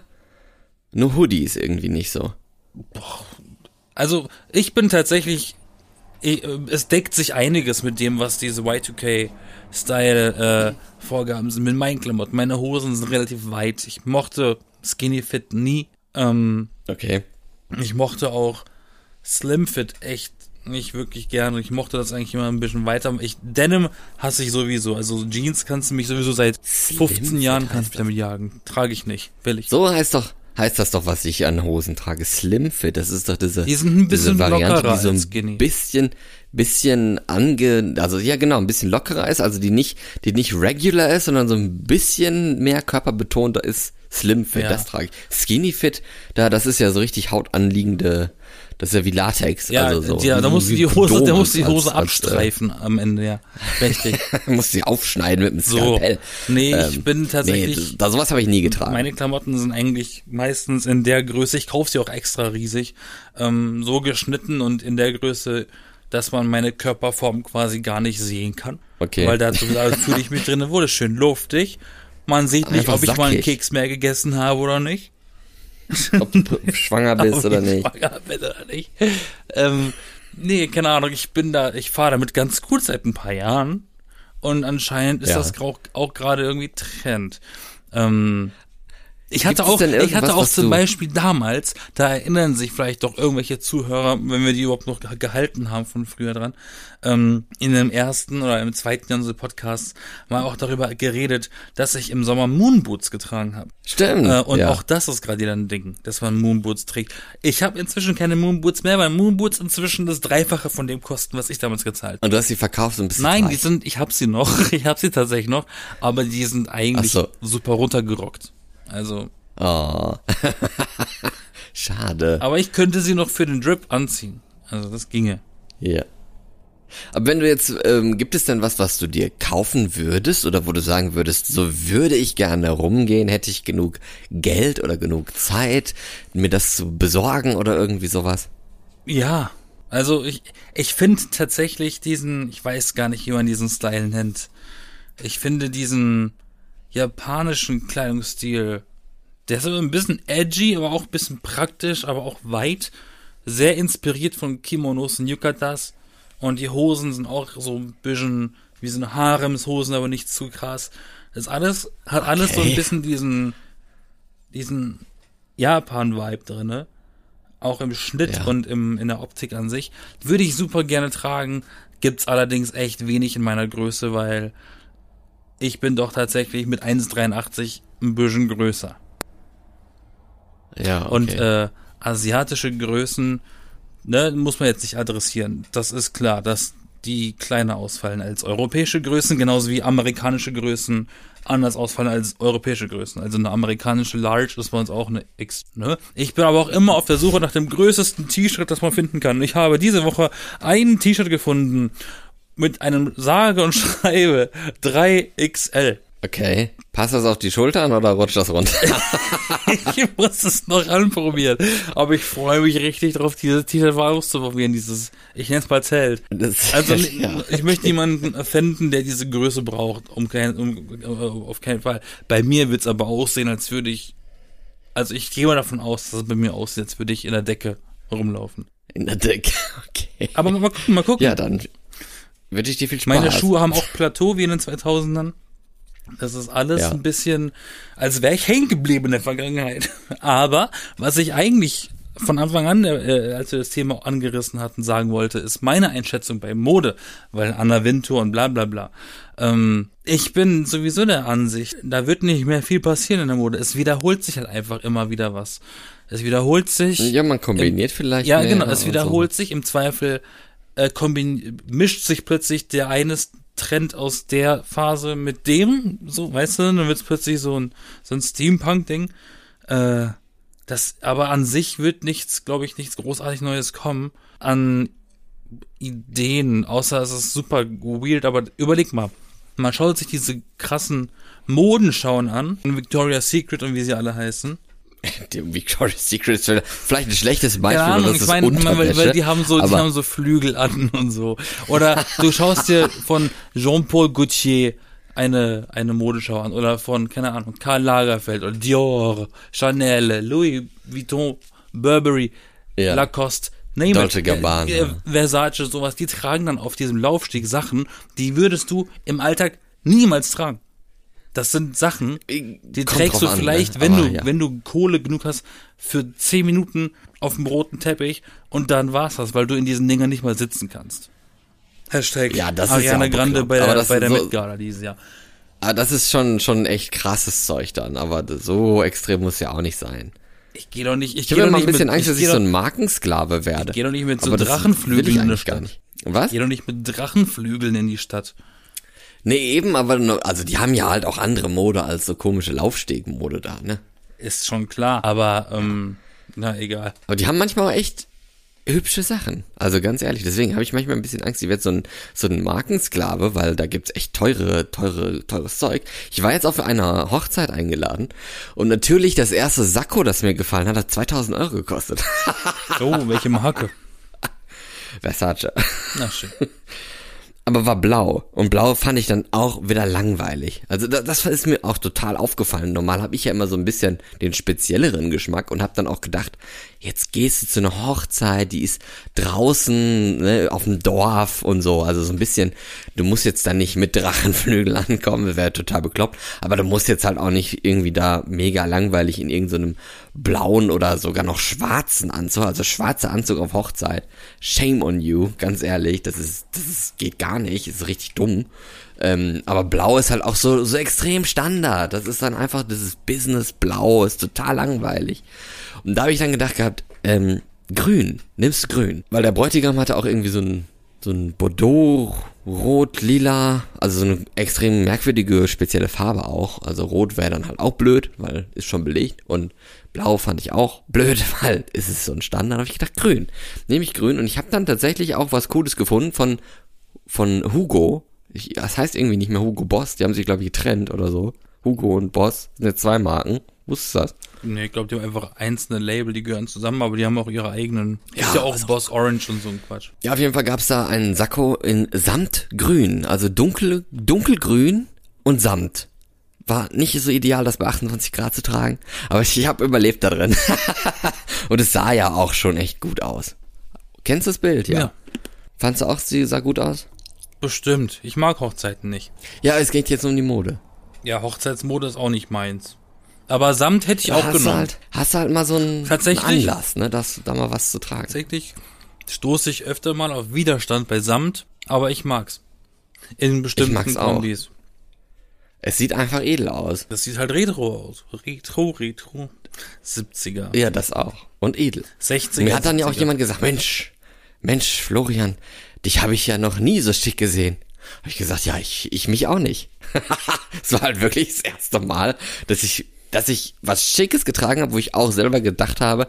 [SPEAKER 2] Nur Hoodies irgendwie nicht so.
[SPEAKER 1] Boah. Also ich bin tatsächlich, ich, es deckt sich einiges mit dem, was diese Y zwei K-Style-Vorgaben äh, sind, mit meinen Klamotten. Meine Hosen sind relativ weit. Ich mochte Skinny Fit nie. Ähm,
[SPEAKER 2] okay.
[SPEAKER 1] Ich mochte auch Slim Fit echt nicht wirklich gerne. Ich mochte das eigentlich immer ein bisschen weiter. Ich, Denim hasse ich sowieso. Also Jeans kannst du mich sowieso seit fünfzehn Jahren kannst du damit jagen. Trage ich nicht. Will ich.
[SPEAKER 2] So heißt doch, heißt das doch, was ich an Hosen trage. Slim Fit. Das ist doch diese,
[SPEAKER 1] die sind ein bisschen
[SPEAKER 2] diese Variante,
[SPEAKER 1] lockerer
[SPEAKER 2] die so ein
[SPEAKER 1] als Skinny.
[SPEAKER 2] bisschen, bisschen ange, also ja genau, ein bisschen lockerer ist. Also die nicht, die nicht regular ist, sondern so ein bisschen mehr körperbetonter ist. Slim Fit, ja. Das trage ich. Skinny Fit, da, das ist ja so richtig hautanliegende, das ist ja wie Latex.
[SPEAKER 1] Ja,
[SPEAKER 2] also so,
[SPEAKER 1] ja, da musst du die Hose, da musst du die Hose
[SPEAKER 2] als,
[SPEAKER 1] abstreifen als, äh, am Ende, ja. Richtig.
[SPEAKER 2] musst sie aufschneiden mit dem Skalpell.
[SPEAKER 1] So. Nee,
[SPEAKER 2] ähm,
[SPEAKER 1] ich bin tatsächlich.
[SPEAKER 2] Nee, da, sowas habe ich nie getragen.
[SPEAKER 1] Meine Klamotten sind eigentlich meistens in der Größe, ich kaufe sie auch extra riesig, ähm, so geschnitten und in der Größe, dass man meine Körperform quasi gar nicht sehen kann.
[SPEAKER 2] Okay.
[SPEAKER 1] Weil dazu da fühle ich mich drin, wurde schön luftig. Man sieht nicht,
[SPEAKER 2] Einfach
[SPEAKER 1] ob ich
[SPEAKER 2] sackig.
[SPEAKER 1] mal einen Keks mehr gegessen habe oder nicht.
[SPEAKER 2] Ob du schwanger bist oder nicht.
[SPEAKER 1] Schwanger bin oder nicht. Ähm, nee, keine Ahnung, ich bin da, ich fahre damit ganz gut seit ein paar Jahren. Und anscheinend ist
[SPEAKER 2] ja.
[SPEAKER 1] das auch, auch gerade irgendwie Trend. Ähm, ich hatte
[SPEAKER 2] Gibt's
[SPEAKER 1] auch, ich hatte auch zum
[SPEAKER 2] du...
[SPEAKER 1] Beispiel damals, da erinnern sich vielleicht doch irgendwelche Zuhörer, wenn wir die überhaupt noch gehalten haben von früher dran, ähm, in dem ersten oder im zweiten Jahr unseres Podcasts mal auch darüber geredet, dass ich im Sommer Moonboots getragen habe.
[SPEAKER 2] Stimmt.
[SPEAKER 1] Äh, und
[SPEAKER 2] ja.
[SPEAKER 1] auch das ist gerade wieder ein Ding, dass man Moonboots trägt. Ich habe inzwischen keine Moonboots mehr, weil Moonboots inzwischen das Dreifache von dem kosten, was ich damals gezahlt habe.
[SPEAKER 2] Und du hast sie verkauft und bist
[SPEAKER 1] Nein,
[SPEAKER 2] reich.
[SPEAKER 1] die sind, ich habe sie noch, ich habe sie tatsächlich noch, aber die sind eigentlich
[SPEAKER 2] so.
[SPEAKER 1] super runtergerockt. Also.
[SPEAKER 2] Oh. Schade.
[SPEAKER 1] Aber ich könnte sie noch für den Drip anziehen. Also das ginge.
[SPEAKER 2] Ja. Aber wenn du jetzt, ähm, gibt es denn was, was du dir kaufen würdest oder wo du sagen würdest, so würde ich gerne rumgehen, hätte ich genug Geld oder genug Zeit, mir das zu besorgen oder irgendwie sowas?
[SPEAKER 1] Ja, also ich, ich finde tatsächlich diesen, ich weiß gar nicht, wie man diesen Style nennt. Ich finde diesen japanischen Kleidungsstil, der ist so ein bisschen edgy, aber auch ein bisschen praktisch, aber auch weit. Sehr inspiriert von Kimonos und Yukatas. Und die Hosen sind auch so ein bisschen wie so eine Haremshosen, aber nicht zu krass. Das alles, hat alles
[SPEAKER 2] okay.
[SPEAKER 1] so ein bisschen diesen, diesen Japan-Vibe drinne. Auch im Schnitt
[SPEAKER 2] ja.
[SPEAKER 1] und im, in der Optik an sich. Würde ich super gerne tragen. Gibt's allerdings echt wenig in meiner Größe, weil ich bin doch tatsächlich mit eins Komma dreiundachtzig ein bisschen größer.
[SPEAKER 2] Ja, okay.
[SPEAKER 1] Und äh, asiatische Größen, ne, muss man jetzt nicht adressieren. Das ist klar, dass die kleiner ausfallen als europäische Größen, genauso wie amerikanische Größen anders ausfallen als europäische Größen. Also eine amerikanische Large ist bei uns auch eine X, ne? Ich bin aber auch immer auf der Suche nach dem größten T-Shirt, das man finden kann. Ich habe diese Woche ein T-Shirt gefunden mit einem sage und schreibe drei X L.
[SPEAKER 2] Okay. Passt das auf die Schultern oder rutscht das runter?
[SPEAKER 1] Ich muss es noch anprobieren. Aber ich freue mich richtig drauf, dieses T-Shirt mal auszuprobieren. Dieses, ich nenne es mal Zelt.
[SPEAKER 2] Das,
[SPEAKER 1] Also
[SPEAKER 2] ja.
[SPEAKER 1] ich möchte jemanden finden, der diese Größe braucht. Um kein, um, auf keinen Fall. Bei mir wird es aber aussehen, als würde ich, also ich gehe mal davon aus, dass es bei mir aussieht, als würde ich in der Decke rumlaufen.
[SPEAKER 2] In der Decke, okay.
[SPEAKER 1] Aber mal gucken, mal gucken.
[SPEAKER 2] Ja, dann wünsche ich dir viel Spaß.
[SPEAKER 1] Meine Schuhe haben auch Plateau wie in den zweitausendern. Das ist alles
[SPEAKER 2] Ja.
[SPEAKER 1] ein bisschen, als wäre ich hängen geblieben in der Vergangenheit. Aber was ich eigentlich von Anfang an, äh, als wir das Thema angerissen hatten, sagen wollte, ist meine Einschätzung bei Mode, weil Anna Wintour und bla bla bla. Ähm, ich bin sowieso der Ansicht, da wird nicht mehr viel passieren in der Mode. Es wiederholt sich halt einfach immer wieder was. Es wiederholt sich.
[SPEAKER 2] Ja, man kombiniert
[SPEAKER 1] im,
[SPEAKER 2] vielleicht.
[SPEAKER 1] Ja,
[SPEAKER 2] mehr
[SPEAKER 1] genau, es
[SPEAKER 2] und
[SPEAKER 1] wiederholt sich im Zweifel, äh, kombin mischt sich plötzlich der eines Trend aus der Phase mit dem, so, weißt du, dann wird's plötzlich so ein, so ein Steampunk-Ding. Äh, das, aber an sich wird nichts, glaube ich, nichts großartig Neues kommen an Ideen, außer es ist super weird, aber überleg mal, man schaut sich diese krassen Modenschauen an, Victoria's Secret und wie sie alle heißen.
[SPEAKER 2] Die Victoria's Secret ist vielleicht ein schlechtes Beispiel,
[SPEAKER 1] Keine Ahnung,
[SPEAKER 2] das
[SPEAKER 1] ich
[SPEAKER 2] ist
[SPEAKER 1] meine, weil, weil die haben so, die
[SPEAKER 2] aber
[SPEAKER 1] haben so Flügel an und so. Oder du schaust dir von Jean-Paul Gaultier eine, eine Modeschau an oder von, keine Ahnung, Karl Lagerfeld oder Dior, Chanel, Louis Vuitton, Burberry,
[SPEAKER 2] Ja.
[SPEAKER 1] Lacoste, name
[SPEAKER 2] Dolce
[SPEAKER 1] it,
[SPEAKER 2] Gabbana.
[SPEAKER 1] äh, äh, Versace, sowas. Die tragen dann auf diesem Laufsteg Sachen, die würdest du im Alltag niemals tragen. Das sind Sachen, die
[SPEAKER 2] Kommt
[SPEAKER 1] trägst du
[SPEAKER 2] drauf an,
[SPEAKER 1] vielleicht,
[SPEAKER 2] ne?
[SPEAKER 1] wenn
[SPEAKER 2] Aber
[SPEAKER 1] du,
[SPEAKER 2] ja.
[SPEAKER 1] wenn du Kohle genug hast, für zehn Minuten auf dem roten Teppich und dann war's das, weil du in diesen Dingern nicht mal sitzen kannst. Hashtag
[SPEAKER 2] Ja, das ist
[SPEAKER 1] Ariana
[SPEAKER 2] ja auch
[SPEAKER 1] Grande
[SPEAKER 2] bekloppt.
[SPEAKER 1] bei
[SPEAKER 2] Aber
[SPEAKER 1] der,
[SPEAKER 2] das
[SPEAKER 1] bei
[SPEAKER 2] ist
[SPEAKER 1] der
[SPEAKER 2] so-
[SPEAKER 1] Met Gala dieses Jahr.
[SPEAKER 2] Ah, das ist schon schon echt krasses Zeug dann, aber das- so extrem muss ja auch nicht sein.
[SPEAKER 1] Ich gehe doch nicht, ich
[SPEAKER 2] Ich
[SPEAKER 1] gehe
[SPEAKER 2] habe
[SPEAKER 1] doch
[SPEAKER 2] immer
[SPEAKER 1] nicht
[SPEAKER 2] ein bisschen
[SPEAKER 1] mit,
[SPEAKER 2] Angst, dass
[SPEAKER 1] ich
[SPEAKER 2] ich
[SPEAKER 1] geh
[SPEAKER 2] so
[SPEAKER 1] doch,
[SPEAKER 2] ein Markensklave werde.
[SPEAKER 1] ich geh doch nicht mit so
[SPEAKER 2] Aber das will
[SPEAKER 1] Drachenflügeln
[SPEAKER 2] ich
[SPEAKER 1] in der
[SPEAKER 2] eigentlich gar
[SPEAKER 1] Stadt.
[SPEAKER 2] nicht. Was?
[SPEAKER 1] Ich geh doch nicht mit Drachenflügeln in die Stadt.
[SPEAKER 2] Nee, eben, aber nur- also die haben ja halt auch andere Mode als so komische Laufstegmode da, ne?
[SPEAKER 1] Ist schon klar. Aber, ähm, na egal.
[SPEAKER 2] Aber die haben manchmal auch echt hübsche Sachen. Also ganz ehrlich, deswegen habe ich manchmal ein bisschen Angst, ich werde so ein, so ein Markensklave, weil da gibt's echt teure, teure, teures Zeug. Ich war jetzt auch für eine Hochzeit eingeladen und natürlich das erste Sakko, das mir gefallen hat, hat zweitausend Euro gekostet.
[SPEAKER 1] Oh, welche Marke?
[SPEAKER 2] Versace.
[SPEAKER 1] Na schön.
[SPEAKER 2] Aber war blau. Und blau fand ich dann auch wieder langweilig. Also das, das ist mir auch total aufgefallen. Normal habe ich ja immer so ein bisschen den spezielleren Geschmack und habe dann auch gedacht, jetzt gehst du zu einer Hochzeit, die ist draußen, ne, auf dem Dorf und so. Also so ein bisschen, du musst jetzt dann nicht mit Drachenflügeln ankommen, das wäre total bekloppt. Aber du musst jetzt halt auch nicht irgendwie da mega langweilig in irgendeinem blauen oder sogar noch schwarzen Anzug, also schwarzer Anzug auf Hochzeit. Shame on you, ganz ehrlich, das ist, das ist, geht gar nicht, ist richtig dumm. Ähm, aber blau ist halt auch so, so extrem Standard. Das ist dann einfach, das ist Business Blau, ist total langweilig. Und da habe ich dann gedacht gehabt, ähm, grün, nimmst du grün. Weil der Bräutigam hatte auch irgendwie so ein, so ein Bordeaux, Rot, Lila, also so eine extrem merkwürdige, spezielle Farbe auch. Also Rot wäre dann halt auch blöd, weil ist schon belegt. Und Blau fand ich auch blöd, weil es ist so ein Standard. Da habe ich gedacht, grün. Nehme ich grün. Und ich habe dann tatsächlich auch was Cooles gefunden von, von Hugo. Ich, das heißt irgendwie nicht mehr Hugo Boss. Die haben sich, glaube ich, getrennt oder so. Hugo und Boss sind jetzt zwei Marken. Wusstest du das?
[SPEAKER 1] Nee, ich glaube, die haben einfach einzelne Label, die gehören zusammen, aber die haben auch ihre eigenen.
[SPEAKER 2] Ja,
[SPEAKER 1] ist ja auch
[SPEAKER 2] also-
[SPEAKER 1] Boss Orange und so ein Quatsch.
[SPEAKER 2] Ja, auf jeden Fall gab's da einen Sakko in Samtgrün. Also dunkel, dunkelgrün und Samt. War nicht so ideal, das bei achtundzwanzig Grad zu tragen. Aber ich, ich habe überlebt da drin. Und es sah ja auch schon echt gut aus. Kennst du das Bild? Ja.
[SPEAKER 1] Ja.
[SPEAKER 2] Fandst du auch, sie sah gut aus?
[SPEAKER 1] Bestimmt. Ich mag Hochzeiten nicht.
[SPEAKER 2] Ja, es geht jetzt um die Mode.
[SPEAKER 1] Ja, Hochzeitsmode ist auch nicht meins. Aber Samt hätte ich auch
[SPEAKER 2] hast du
[SPEAKER 1] genommen.
[SPEAKER 2] halt, hast du halt mal so einen,
[SPEAKER 1] Tatsächlich?
[SPEAKER 2] einen Anlass, ne, dass da mal was zu tragen.
[SPEAKER 1] Tatsächlich stoße ich öfter mal auf Widerstand bei Samt, aber ich mag's. In bestimmten
[SPEAKER 2] mag's auch.
[SPEAKER 1] Kombis.
[SPEAKER 2] Es sieht einfach edel aus.
[SPEAKER 1] Das sieht halt retro aus. Retro, retro. siebziger.
[SPEAKER 2] Ja, das auch. Und edel.
[SPEAKER 1] sechziger.
[SPEAKER 2] Mir hat dann ja auch
[SPEAKER 1] siebziger.
[SPEAKER 2] jemand gesagt, Mensch, Mensch, Florian, dich habe ich ja noch nie so schick gesehen. Habe ich gesagt, ja, ich, ich mich auch nicht. Es war halt wirklich das erste Mal, dass ich, dass ich was Schickes getragen habe, wo ich auch selber gedacht habe,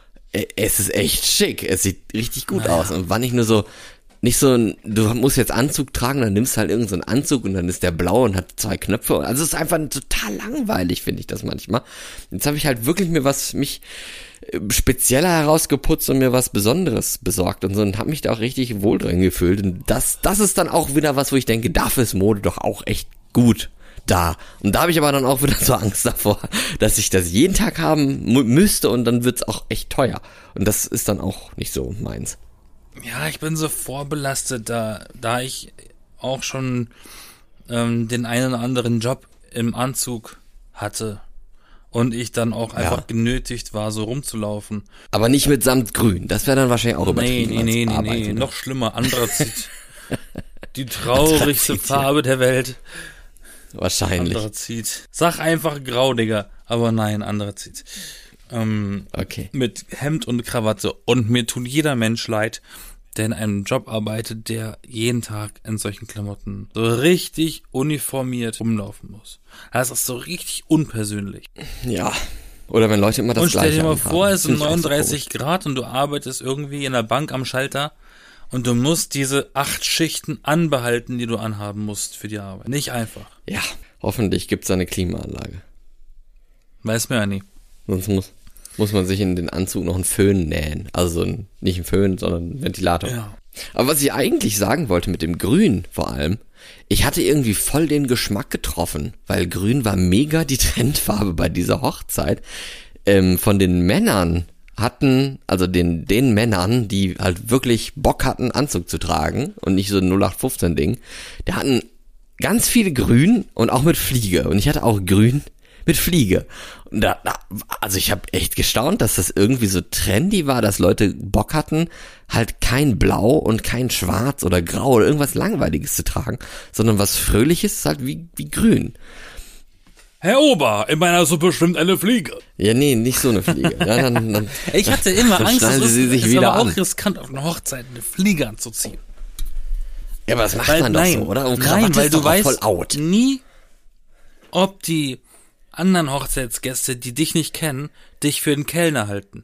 [SPEAKER 2] es ist echt schick, es sieht richtig gut naja. aus und war nicht nur so, nicht so ein, du musst jetzt Anzug tragen, dann nimmst du halt irgendeinen so Anzug und dann ist der blau und hat zwei Knöpfe. Also es ist einfach total langweilig, finde ich das manchmal. Jetzt habe ich halt wirklich mir was, mich spezieller herausgeputzt und mir was Besonderes besorgt und so und habe mich da auch richtig wohl drin gefühlt. Und das, das ist dann auch wieder was, wo ich denke, dafür ist Mode doch auch echt gut da. Und da habe ich aber dann auch wieder so Angst davor, dass ich das jeden Tag haben mu- müsste und dann wird's auch echt teuer. Und das ist dann auch nicht so meins.
[SPEAKER 1] Ja, ich bin so vorbelastet, da, da ich auch schon ähm, den einen oder anderen Job im Anzug hatte und ich dann auch einfach ja. genötigt war, so rumzulaufen.
[SPEAKER 2] Aber nicht mit Samtgrün, das wäre dann wahrscheinlich auch übertrieben.
[SPEAKER 1] Nee, nee, nee, nee, nee, noch schlimmer, Anthrazit. Die traurigste Anthrazit, Farbe ja. der Welt.
[SPEAKER 2] Wahrscheinlich.
[SPEAKER 1] Anthrazit. Sag einfach grau, Digga, aber nein, Anthrazit. Ähm,
[SPEAKER 2] okay.
[SPEAKER 1] Mit Hemd und Krawatte. Und mir tut jeder Mensch leid, der in einem Job arbeitet, der jeden Tag in solchen Klamotten so richtig uniformiert rumlaufen muss. Das ist so richtig unpersönlich.
[SPEAKER 2] Ja. Oder wenn Leute immer das
[SPEAKER 1] und
[SPEAKER 2] Gleiche
[SPEAKER 1] stell dir mal
[SPEAKER 2] anhaben.
[SPEAKER 1] vor, es sind
[SPEAKER 2] Find ich
[SPEAKER 1] neununddreißig
[SPEAKER 2] so
[SPEAKER 1] Grad und du arbeitest irgendwie in der Bank am Schalter und du musst diese acht Schichten anbehalten, die du anhaben musst für die Arbeit. Nicht einfach.
[SPEAKER 2] Ja. Hoffentlich gibt's da eine Klimaanlage.
[SPEAKER 1] Weiß mir ja nie.
[SPEAKER 2] Sonst muss muss man sich in den Anzug noch einen Föhn nähen. Also ein, nicht ein Föhn, sondern ein Ventilator.
[SPEAKER 1] Ja.
[SPEAKER 2] Aber was ich eigentlich sagen wollte mit dem Grün vor allem, ich hatte irgendwie voll den Geschmack getroffen, weil Grün war mega die Trendfarbe bei dieser Hochzeit. Ähm, von den Männern hatten, also den, den Männern, die halt wirklich Bock hatten, Anzug zu tragen und nicht so ein null acht fünfzehn Ding, die hatten ganz viele Grün und auch mit Fliege. Und ich hatte auch Grün mit Fliege. Und da, da, also ich habe echt gestaunt, dass das irgendwie so trendy war, dass Leute Bock hatten, halt kein Blau und kein Schwarz oder Grau oder irgendwas Langweiliges zu tragen, sondern was Fröhliches, halt wie, wie Grün.
[SPEAKER 1] Herr Ober, in meiner Suppe schwimmt eine Fliege.
[SPEAKER 2] Ja, nee, nicht so eine Fliege. Ja, dann, dann,
[SPEAKER 1] ich hatte immer
[SPEAKER 2] dann
[SPEAKER 1] Angst, es ist,
[SPEAKER 2] sie sich
[SPEAKER 1] ist
[SPEAKER 2] wieder
[SPEAKER 1] aber auch
[SPEAKER 2] an.
[SPEAKER 1] riskant, auf einer Hochzeit eine Fliege anzuziehen.
[SPEAKER 2] Ja, aber das macht
[SPEAKER 1] weil,
[SPEAKER 2] man doch
[SPEAKER 1] nein,
[SPEAKER 2] so, oder? Und
[SPEAKER 1] nein,
[SPEAKER 2] Krawatte
[SPEAKER 1] weil
[SPEAKER 2] ist
[SPEAKER 1] du
[SPEAKER 2] doch auch
[SPEAKER 1] weißt
[SPEAKER 2] voll out.
[SPEAKER 1] nie, ob die anderen Hochzeitsgäste, die dich nicht kennen, dich für den Kellner halten.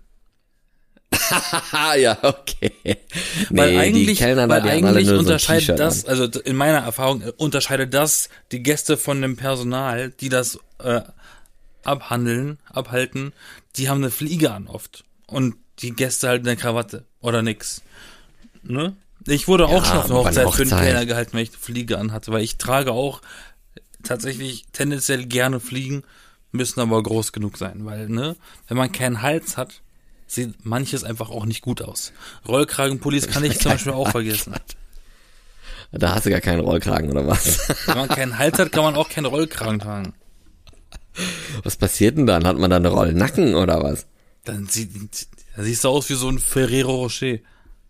[SPEAKER 2] Ja, okay. Nee,
[SPEAKER 1] weil eigentlich,
[SPEAKER 2] die Kellner,
[SPEAKER 1] weil
[SPEAKER 2] die haben alle
[SPEAKER 1] eigentlich
[SPEAKER 2] nur
[SPEAKER 1] unterscheidet
[SPEAKER 2] so ein
[SPEAKER 1] das,
[SPEAKER 2] T-Shirt
[SPEAKER 1] also in meiner Erfahrung unterscheidet das die Gäste von dem Personal, die das äh, abhandeln, abhalten, die haben eine Fliege an oft. Und die Gäste halt eine Krawatte oder nix. Ne? Ich wurde auch
[SPEAKER 2] Ja,
[SPEAKER 1] schon auf einer
[SPEAKER 2] bei einer
[SPEAKER 1] Hochzeit für den
[SPEAKER 2] Hochzeit.
[SPEAKER 1] Kellner gehalten, wenn ich eine Fliege anhatte, weil ich trage auch tatsächlich tendenziell gerne Fliegen, müssen aber groß genug sein, weil, ne, wenn man keinen Hals hat, sieht manches einfach auch nicht gut aus. Rollkragenpullis kann ich zum Beispiel auch vergessen.
[SPEAKER 2] Da hast du gar keinen Rollkragen, oder was?
[SPEAKER 1] Wenn man keinen Hals hat, kann man auch keinen Rollkragen tragen.
[SPEAKER 2] Was passiert denn dann? Hat man da einen Rollnacken, oder was?
[SPEAKER 1] Dann sieht, dann siehst du aus wie so ein Ferrero Rocher.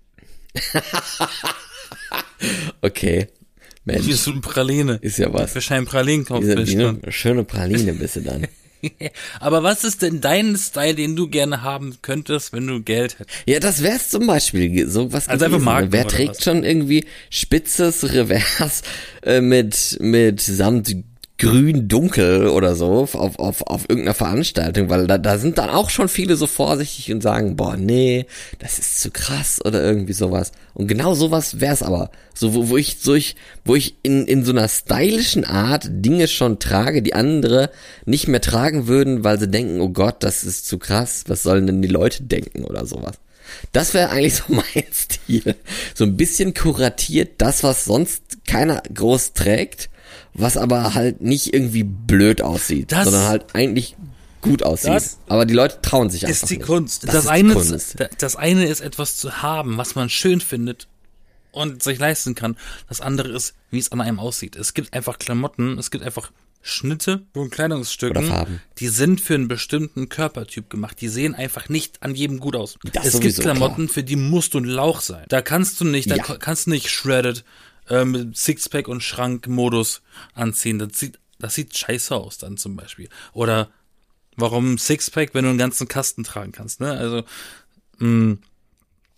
[SPEAKER 2] Okay. Mensch.
[SPEAKER 1] Wie so eine Praline.
[SPEAKER 2] Ist ja was.
[SPEAKER 1] Wahrscheinlich Pralinenkopf.
[SPEAKER 2] Wie eine schöne Praline bist du dann.
[SPEAKER 1] Aber was ist denn dein Style, den du gerne haben könntest, wenn du Geld hättest?
[SPEAKER 2] Ja, das wär's zum Beispiel so was
[SPEAKER 1] Also einfach
[SPEAKER 2] gewesen.
[SPEAKER 1] Marken
[SPEAKER 2] Wer
[SPEAKER 1] oder
[SPEAKER 2] trägt
[SPEAKER 1] was?
[SPEAKER 2] schon irgendwie spitzes Revers äh, mit mit samt grün dunkel oder so auf auf auf irgendeiner Veranstaltung, weil da da sind dann auch schon viele so vorsichtig und sagen, boah, nee, das ist zu krass oder irgendwie sowas. Und genau sowas wär's aber, so wo, wo ich so ich wo ich in in so einer stylischen Art Dinge schon trage, die andere nicht mehr tragen würden, weil sie denken, oh Gott, das ist zu krass, was sollen denn die Leute denken oder sowas. Das wäre eigentlich so mein Stil. So ein bisschen kuratiert, das, was sonst keiner groß trägt, was aber halt nicht irgendwie blöd aussieht,
[SPEAKER 1] Das-
[SPEAKER 2] sondern halt eigentlich gut aussieht.
[SPEAKER 1] Das
[SPEAKER 2] aber die Leute trauen sich einfach
[SPEAKER 1] Ist die
[SPEAKER 2] nicht.
[SPEAKER 1] Kunst.
[SPEAKER 2] Das
[SPEAKER 1] Das,
[SPEAKER 2] ist
[SPEAKER 1] eine,
[SPEAKER 2] Kunst.
[SPEAKER 1] Ist, das eine ist etwas zu haben, was man schön findet und sich leisten kann. Das andere ist, wie es an einem aussieht. Es gibt einfach Klamotten, es gibt einfach Schnitte und Kleidungsstücken,
[SPEAKER 2] Oder Farben.
[SPEAKER 1] die sind für einen bestimmten Körpertyp gemacht. Die sehen einfach nicht an jedem gut aus.
[SPEAKER 2] Das
[SPEAKER 1] es
[SPEAKER 2] sowieso,
[SPEAKER 1] gibt Klamotten, für die musst du ein Lauch sein. Da kannst du nicht, da
[SPEAKER 2] Ja.
[SPEAKER 1] kannst du nicht shredded äh, mit Sixpack und Schrankmodus anziehen. Das sieht, das sieht scheiße aus dann zum Beispiel. Oder warum ein Sixpack, wenn du einen ganzen Kasten tragen kannst, ne? Also, mh,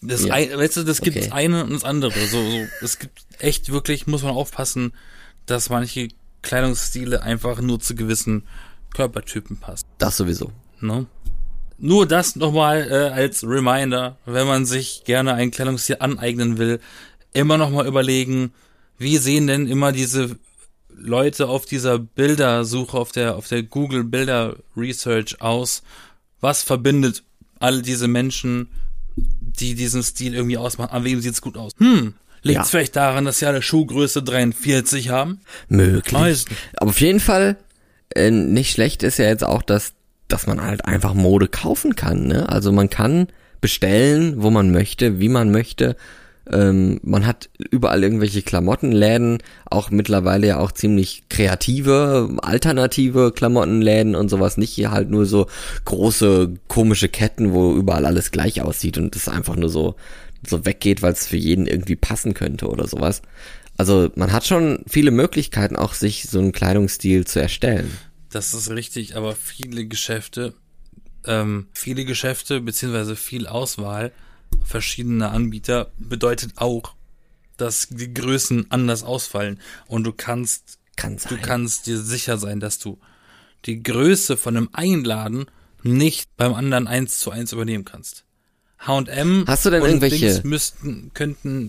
[SPEAKER 1] Das,
[SPEAKER 2] Ja.
[SPEAKER 1] ein, weißt du, das gibt
[SPEAKER 2] Okay.
[SPEAKER 1] das eine und das andere. So, so, es gibt echt wirklich, muss man aufpassen, dass manche Kleidungsstile einfach nur zu gewissen Körpertypen passen.
[SPEAKER 2] Das sowieso.
[SPEAKER 1] Ne? Nur das nochmal äh, als Reminder, wenn man sich gerne einen Kleidungsstil aneignen will, immer nochmal überlegen, wie sehen denn immer diese Leute auf dieser Bildersuche, auf der auf der Google Bilder Research aus? Was verbindet all diese Menschen, die diesen Stil irgendwie ausmachen? An wem sieht's gut aus? Hm, liegt's
[SPEAKER 2] Ja.
[SPEAKER 1] vielleicht daran, dass sie alle Schuhgröße dreiundvierzig haben?
[SPEAKER 2] Möglich.
[SPEAKER 1] Weiß
[SPEAKER 2] Aber auf jeden Fall, äh, nicht schlecht ist ja jetzt auch, dass, dass man halt einfach Mode kaufen kann, ne? Also man kann bestellen, wo man möchte, wie man möchte. Ähm, man hat überall irgendwelche Klamottenläden, auch mittlerweile ja auch ziemlich kreative, alternative Klamottenläden und sowas. Nicht hier halt nur so große, komische Ketten, wo überall alles gleich aussieht und es einfach nur so, so weggeht, weil es für jeden irgendwie passen könnte oder sowas. Also man hat schon viele Möglichkeiten, auch sich so einen Kleidungsstil zu erstellen.
[SPEAKER 1] Das ist richtig, aber viele Geschäfte, ähm, viele Geschäfte beziehungsweise viel Auswahl verschiedener Anbieter bedeutet auch, dass die Größen anders ausfallen und du kannst,
[SPEAKER 2] Kann sein.
[SPEAKER 1] du kannst dir sicher sein, dass du die Größe von einem Einladen nicht beim anderen eins zu eins übernehmen kannst. H und M
[SPEAKER 2] Hast du denn
[SPEAKER 1] und
[SPEAKER 2] irgendwelche-
[SPEAKER 1] Dings müssten, könnten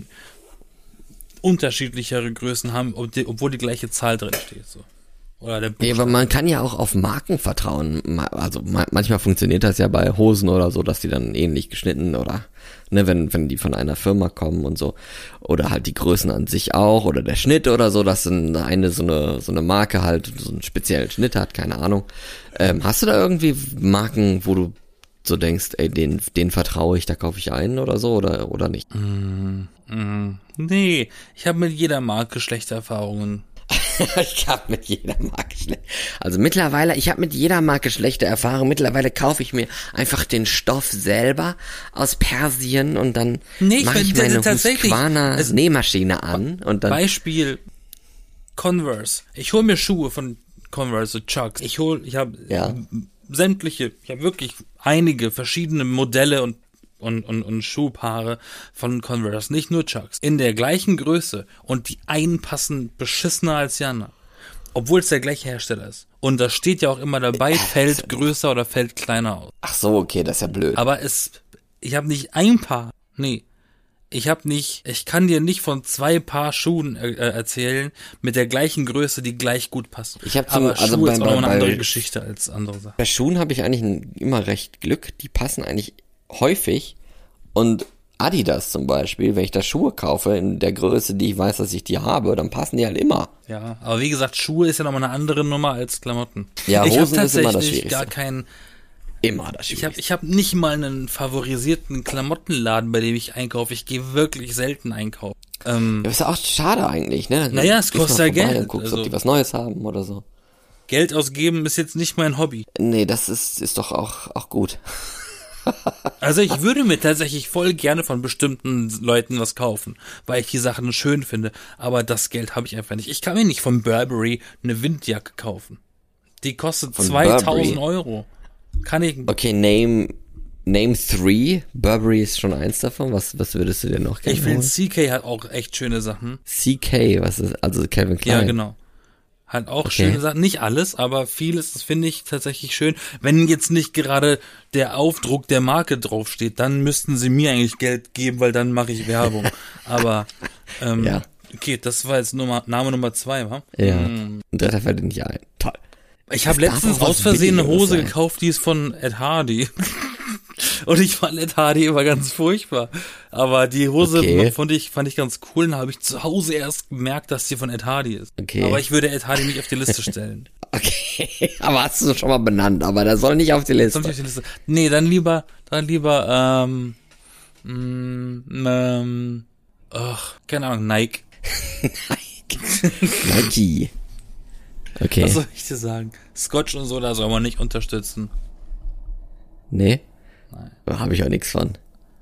[SPEAKER 1] unterschiedlichere Größen haben, ob die, obwohl die gleiche Zahl drin steht, so. Oder der
[SPEAKER 2] Ja,
[SPEAKER 1] Buchstabe.
[SPEAKER 2] aber man kann ja auch auf Marken vertrauen. Ma- Also ma- manchmal funktioniert das ja bei Hosen oder so, dass die dann ähnlich geschnitten oder ne, wenn wenn die von einer Firma kommen und so, oder halt die Größen an sich auch oder der Schnitt oder so, dass dann eine so eine so eine Marke halt so einen speziellen Schnitt hat, keine Ahnung. Ähm, hast du da irgendwie Marken, wo du so denkst, ey, den den vertraue ich, da kaufe ich ein oder so oder oder nicht?
[SPEAKER 1] Mm, nee, ich habe mit jeder Marke schlechte Erfahrungen.
[SPEAKER 2] Ich habe mit jeder Marke schlecht. Also mittlerweile, ich habe mit jeder Marke schlechte Erfahrungen. Mittlerweile kaufe ich mir einfach den Stoff selber aus Persien und dann
[SPEAKER 1] Nee, ich
[SPEAKER 2] mache ich
[SPEAKER 1] find,
[SPEAKER 2] meine
[SPEAKER 1] tatsächlich,
[SPEAKER 2] Husqvarna
[SPEAKER 1] es-
[SPEAKER 2] Nähmaschine an und dann
[SPEAKER 1] Beispiel Converse. Ich hole mir Schuhe von Converse, so Chucks. Ich hole, ich habe
[SPEAKER 2] Ja.
[SPEAKER 1] sämtliche, ich habe wirklich einige verschiedene Modelle und und, und, und Schuhpaare von Converse, nicht nur Chucks, in der gleichen Größe und die einen passen beschissener als die anderen. Obwohl es der gleiche Hersteller ist. Und da steht ja auch immer dabei, fällt größer oder fällt kleiner aus.
[SPEAKER 2] ach so, okay, das ist ja blöd.
[SPEAKER 1] Aber es, ich habe nicht ein Paar, nee, ich habe nicht, ich kann dir nicht von zwei Paar Schuhen äh, erzählen mit der gleichen Größe, die gleich gut passen.
[SPEAKER 2] Ich hab zum-
[SPEAKER 1] Aber
[SPEAKER 2] also
[SPEAKER 1] Schuhe
[SPEAKER 2] bei-
[SPEAKER 1] ist auch
[SPEAKER 2] bei-
[SPEAKER 1] noch eine
[SPEAKER 2] bei-
[SPEAKER 1] andere Geschichte als andere Sachen.
[SPEAKER 2] Bei Schuhen habe ich eigentlich ein, immer recht Glück. Die passen eigentlich häufig. Und Adidas zum Beispiel, wenn ich da Schuhe kaufe in der Größe, die ich weiß, dass ich die habe, dann passen die halt immer.
[SPEAKER 1] Ja, aber wie gesagt, Schuhe ist ja nochmal eine andere Nummer als Klamotten.
[SPEAKER 2] Ja,
[SPEAKER 1] ich
[SPEAKER 2] Hosen
[SPEAKER 1] habe
[SPEAKER 2] ist immer das
[SPEAKER 1] tatsächlich
[SPEAKER 2] Schwierigste.
[SPEAKER 1] gar keinen,
[SPEAKER 2] Immer das
[SPEAKER 1] ich habe ich hab nicht mal einen favorisierten Klamottenladen, bei dem ich einkaufe. Ich gehe wirklich selten einkaufen. Ähm,
[SPEAKER 2] Ja, ist ja auch schade eigentlich, ne? Dann
[SPEAKER 1] Naja, es
[SPEAKER 2] gehst
[SPEAKER 1] kostet
[SPEAKER 2] mal
[SPEAKER 1] ja
[SPEAKER 2] vorbei
[SPEAKER 1] Geld,
[SPEAKER 2] Und guckst,
[SPEAKER 1] also-
[SPEAKER 2] ob die was Neues haben oder so.
[SPEAKER 1] Geld ausgeben ist jetzt nicht mein Hobby.
[SPEAKER 2] Nee, das ist, ist doch auch, auch gut.
[SPEAKER 1] Also ich würde mir tatsächlich voll gerne von bestimmten Leuten was kaufen, weil ich die Sachen schön finde. Aber das Geld habe ich einfach nicht. Ich kann mir nicht von Burberry eine Windjacke kaufen. Die kostet
[SPEAKER 2] Von
[SPEAKER 1] zweitausend
[SPEAKER 2] Burberry?
[SPEAKER 1] Euro. Kann ich.
[SPEAKER 2] Okay, name, name three. Burberry ist schon eins davon. Was, was würdest du denn noch gerne
[SPEAKER 1] Ich finde,
[SPEAKER 2] holen?
[SPEAKER 1] C K hat auch echt schöne Sachen.
[SPEAKER 2] C K, was ist, also Calvin Klein.
[SPEAKER 1] Ja, genau. Hat auch
[SPEAKER 2] Okay.
[SPEAKER 1] schöne Sachen. Nicht alles, aber vieles, das finde ich tatsächlich schön. Wenn jetzt nicht gerade der Aufdruck der Marke draufsteht, dann müssten sie mir eigentlich Geld geben, weil dann mache ich Werbung. Aber, ähm,
[SPEAKER 2] Ja.
[SPEAKER 1] okay, das war jetzt Nummer, Name Nummer zwei, wa?
[SPEAKER 2] Ja. Ein dritter fällt dir nicht ein. Toll.
[SPEAKER 1] Ich habe
[SPEAKER 2] darf
[SPEAKER 1] letztens
[SPEAKER 2] auch was
[SPEAKER 1] aus Versehen eine
[SPEAKER 2] Billigeres
[SPEAKER 1] Hose
[SPEAKER 2] sein.
[SPEAKER 1] gekauft, die ist von Ed Hardy. Und ich fand Ed Hardy immer ganz furchtbar. Aber die Hose
[SPEAKER 2] Okay.
[SPEAKER 1] fand ich, fand ich ganz cool. Und da habe ich zu Hause erst gemerkt, dass die von Ed Hardy ist.
[SPEAKER 2] Okay.
[SPEAKER 1] Aber ich würde Ed Hardy nicht auf die Liste stellen.
[SPEAKER 2] Okay, aber hast du schon mal benannt, aber der soll nicht auf die Liste.
[SPEAKER 1] Sonst auf die Liste. Nee, dann lieber, dann lieber, ähm, mm, ähm, ach, keine Ahnung, Nike.
[SPEAKER 2] Nike. Okay.
[SPEAKER 1] Was soll ich dir sagen? Scotch und so, da soll man nicht unterstützen.
[SPEAKER 2] Nee?
[SPEAKER 1] Nein.
[SPEAKER 2] Da habe ich auch nichts von.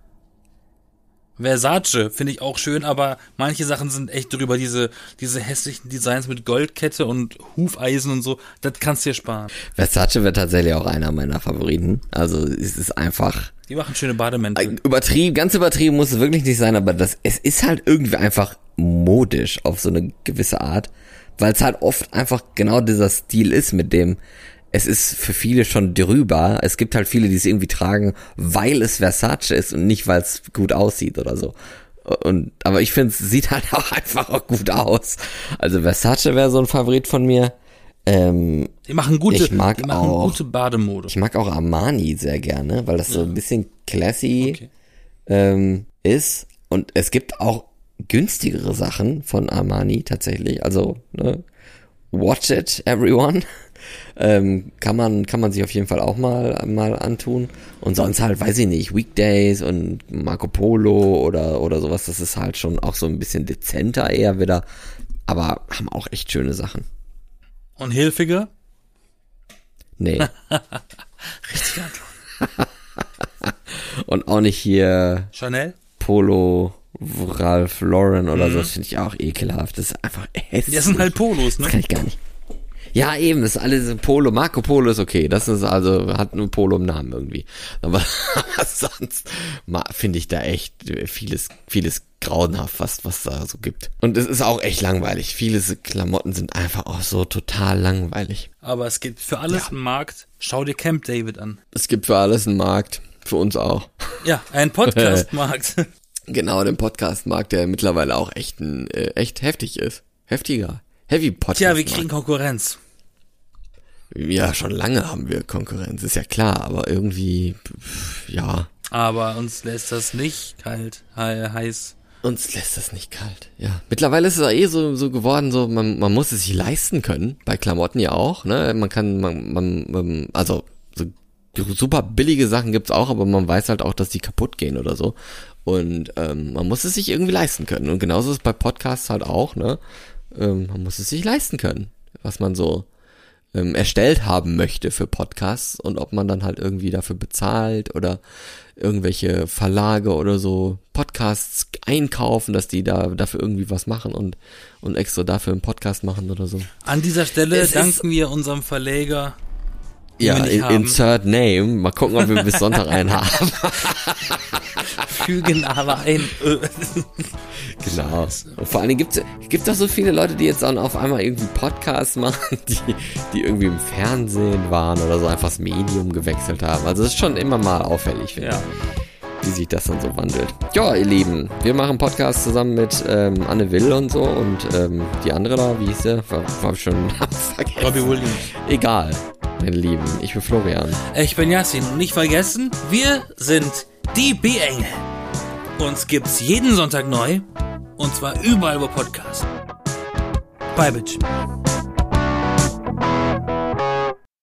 [SPEAKER 1] Versace finde ich auch schön, aber manche Sachen sind echt drüber. Diese, diese hässlichen Designs mit Goldkette und Hufeisen und so, das kannst du dir sparen.
[SPEAKER 2] Versace wird tatsächlich auch einer meiner Favoriten. Also es ist einfach
[SPEAKER 1] Die machen schöne Bademäntel.
[SPEAKER 2] Übertrieben, ganz übertrieben muss es wirklich nicht sein, aber das, es ist halt irgendwie einfach modisch auf so eine gewisse Art, weil es halt oft einfach genau dieser Stil ist, mit dem es ist für viele schon drüber. Es gibt halt viele, die es irgendwie tragen, weil es Versace ist und nicht, weil es gut aussieht oder so. Und, aber ich finde, es sieht halt auch einfach auch gut aus. Also Versace wäre so ein Favorit von mir. Ähm,
[SPEAKER 1] die machen gute,
[SPEAKER 2] ich mag
[SPEAKER 1] die machen
[SPEAKER 2] auch,
[SPEAKER 1] gute Bademode.
[SPEAKER 2] Ich mag auch Armani sehr gerne, weil das so ein bisschen classy
[SPEAKER 1] Okay.
[SPEAKER 2] ähm, ist. Und es gibt auch günstigere Sachen von Armani tatsächlich. Also, ne, watch it, everyone. ähm, kann man kann man sich auf jeden Fall auch mal mal antun. Und sonst halt, weiß ich nicht, Weekdays und Marco Polo oder oder sowas. Das ist halt schon auch so ein bisschen dezenter eher wieder. Aber haben auch echt schöne Sachen.
[SPEAKER 1] Und Hilfiger?
[SPEAKER 2] Nee.
[SPEAKER 1] Richtig Antwort.
[SPEAKER 2] Und auch nicht hier
[SPEAKER 1] Chanel?
[SPEAKER 2] Polo, Ralph Lauren oder
[SPEAKER 1] Mhm.
[SPEAKER 2] so. Das finde ich auch ekelhaft. Das ist einfach hässlich.
[SPEAKER 1] Das sind halt Polos, ne?
[SPEAKER 2] Das kann ich gar nicht. Ja, eben, das ist alles so Polo. Marco Polo ist okay. Das ist also, hat nur Polo im Namen irgendwie. Aber sonst finde ich da echt vieles, vieles grauenhaft, was, was da so gibt. Und es ist auch echt langweilig. Viele Klamotten sind einfach auch so total langweilig.
[SPEAKER 1] Aber es gibt für alles
[SPEAKER 2] Ja.
[SPEAKER 1] einen Markt. Schau dir Camp David an.
[SPEAKER 2] Es gibt für alles einen Markt. Für uns auch.
[SPEAKER 1] Ja, ein Podcast-Markt.
[SPEAKER 2] Genau, den Podcast-Markt, der mittlerweile auch echt, ein, äh, echt heftig ist. Heftiger. Heavy Podcast.
[SPEAKER 1] Tja, wir kriegen Konkurrenz.
[SPEAKER 2] Ja, schon lange haben wir Konkurrenz, ist ja klar, aber irgendwie, pff, ja,
[SPEAKER 1] Aber uns lässt das nicht kalt, he- heiß.
[SPEAKER 2] uns lässt das nicht kalt, ja. Mittlerweile ist es eh so, so geworden, so, man, man muss es sich leisten können, bei Klamotten ja auch, ne, man kann, man, man, man also, so super billige Sachen gibt's auch, aber man weiß halt auch, dass die kaputt gehen oder so. Und ähm, man muss es sich irgendwie leisten können. Und genauso ist es bei Podcasts halt auch, ne? Ähm, man muss es sich leisten können, was man so ähm, erstellt haben möchte für Podcasts und ob man dann halt irgendwie dafür bezahlt oder irgendwelche Verlage oder so Podcasts einkaufen, dass die da dafür irgendwie was machen und und extra dafür einen Podcast machen oder so.
[SPEAKER 1] An dieser Stelle
[SPEAKER 2] Es ist-
[SPEAKER 1] danken wir unserem Verleger. den
[SPEAKER 2] Ja,
[SPEAKER 1] wir nicht
[SPEAKER 2] in,
[SPEAKER 1] haben.
[SPEAKER 2] insert name. Mal gucken, ob wir bis Sonntag einen haben.
[SPEAKER 1] Fügen aber ein.
[SPEAKER 2] Genau. Und vor allen Dingen gibt's gibt doch so viele Leute, die jetzt dann auf einmal irgendwie Podcasts machen, die, die irgendwie im Fernsehen waren oder so einfach das Medium gewechselt haben. Also das ist schon immer mal auffällig, finde
[SPEAKER 1] Ja.
[SPEAKER 2] ich, wie sich das dann so wandelt. Ja, ihr Lieben, wir machen Podcast zusammen mit ähm, Anne Will und so und ähm, die andere da, wie hieß der? War, war ich schon vergessen.
[SPEAKER 1] Robbie Williams.
[SPEAKER 2] Egal, meine Lieben, ich bin Florian.
[SPEAKER 1] Ich bin Yassin und nicht vergessen, wir sind die B-Engel. Uns gibt's jeden Sonntag neu und zwar überall, wo Podcasts. Bye, Bitch.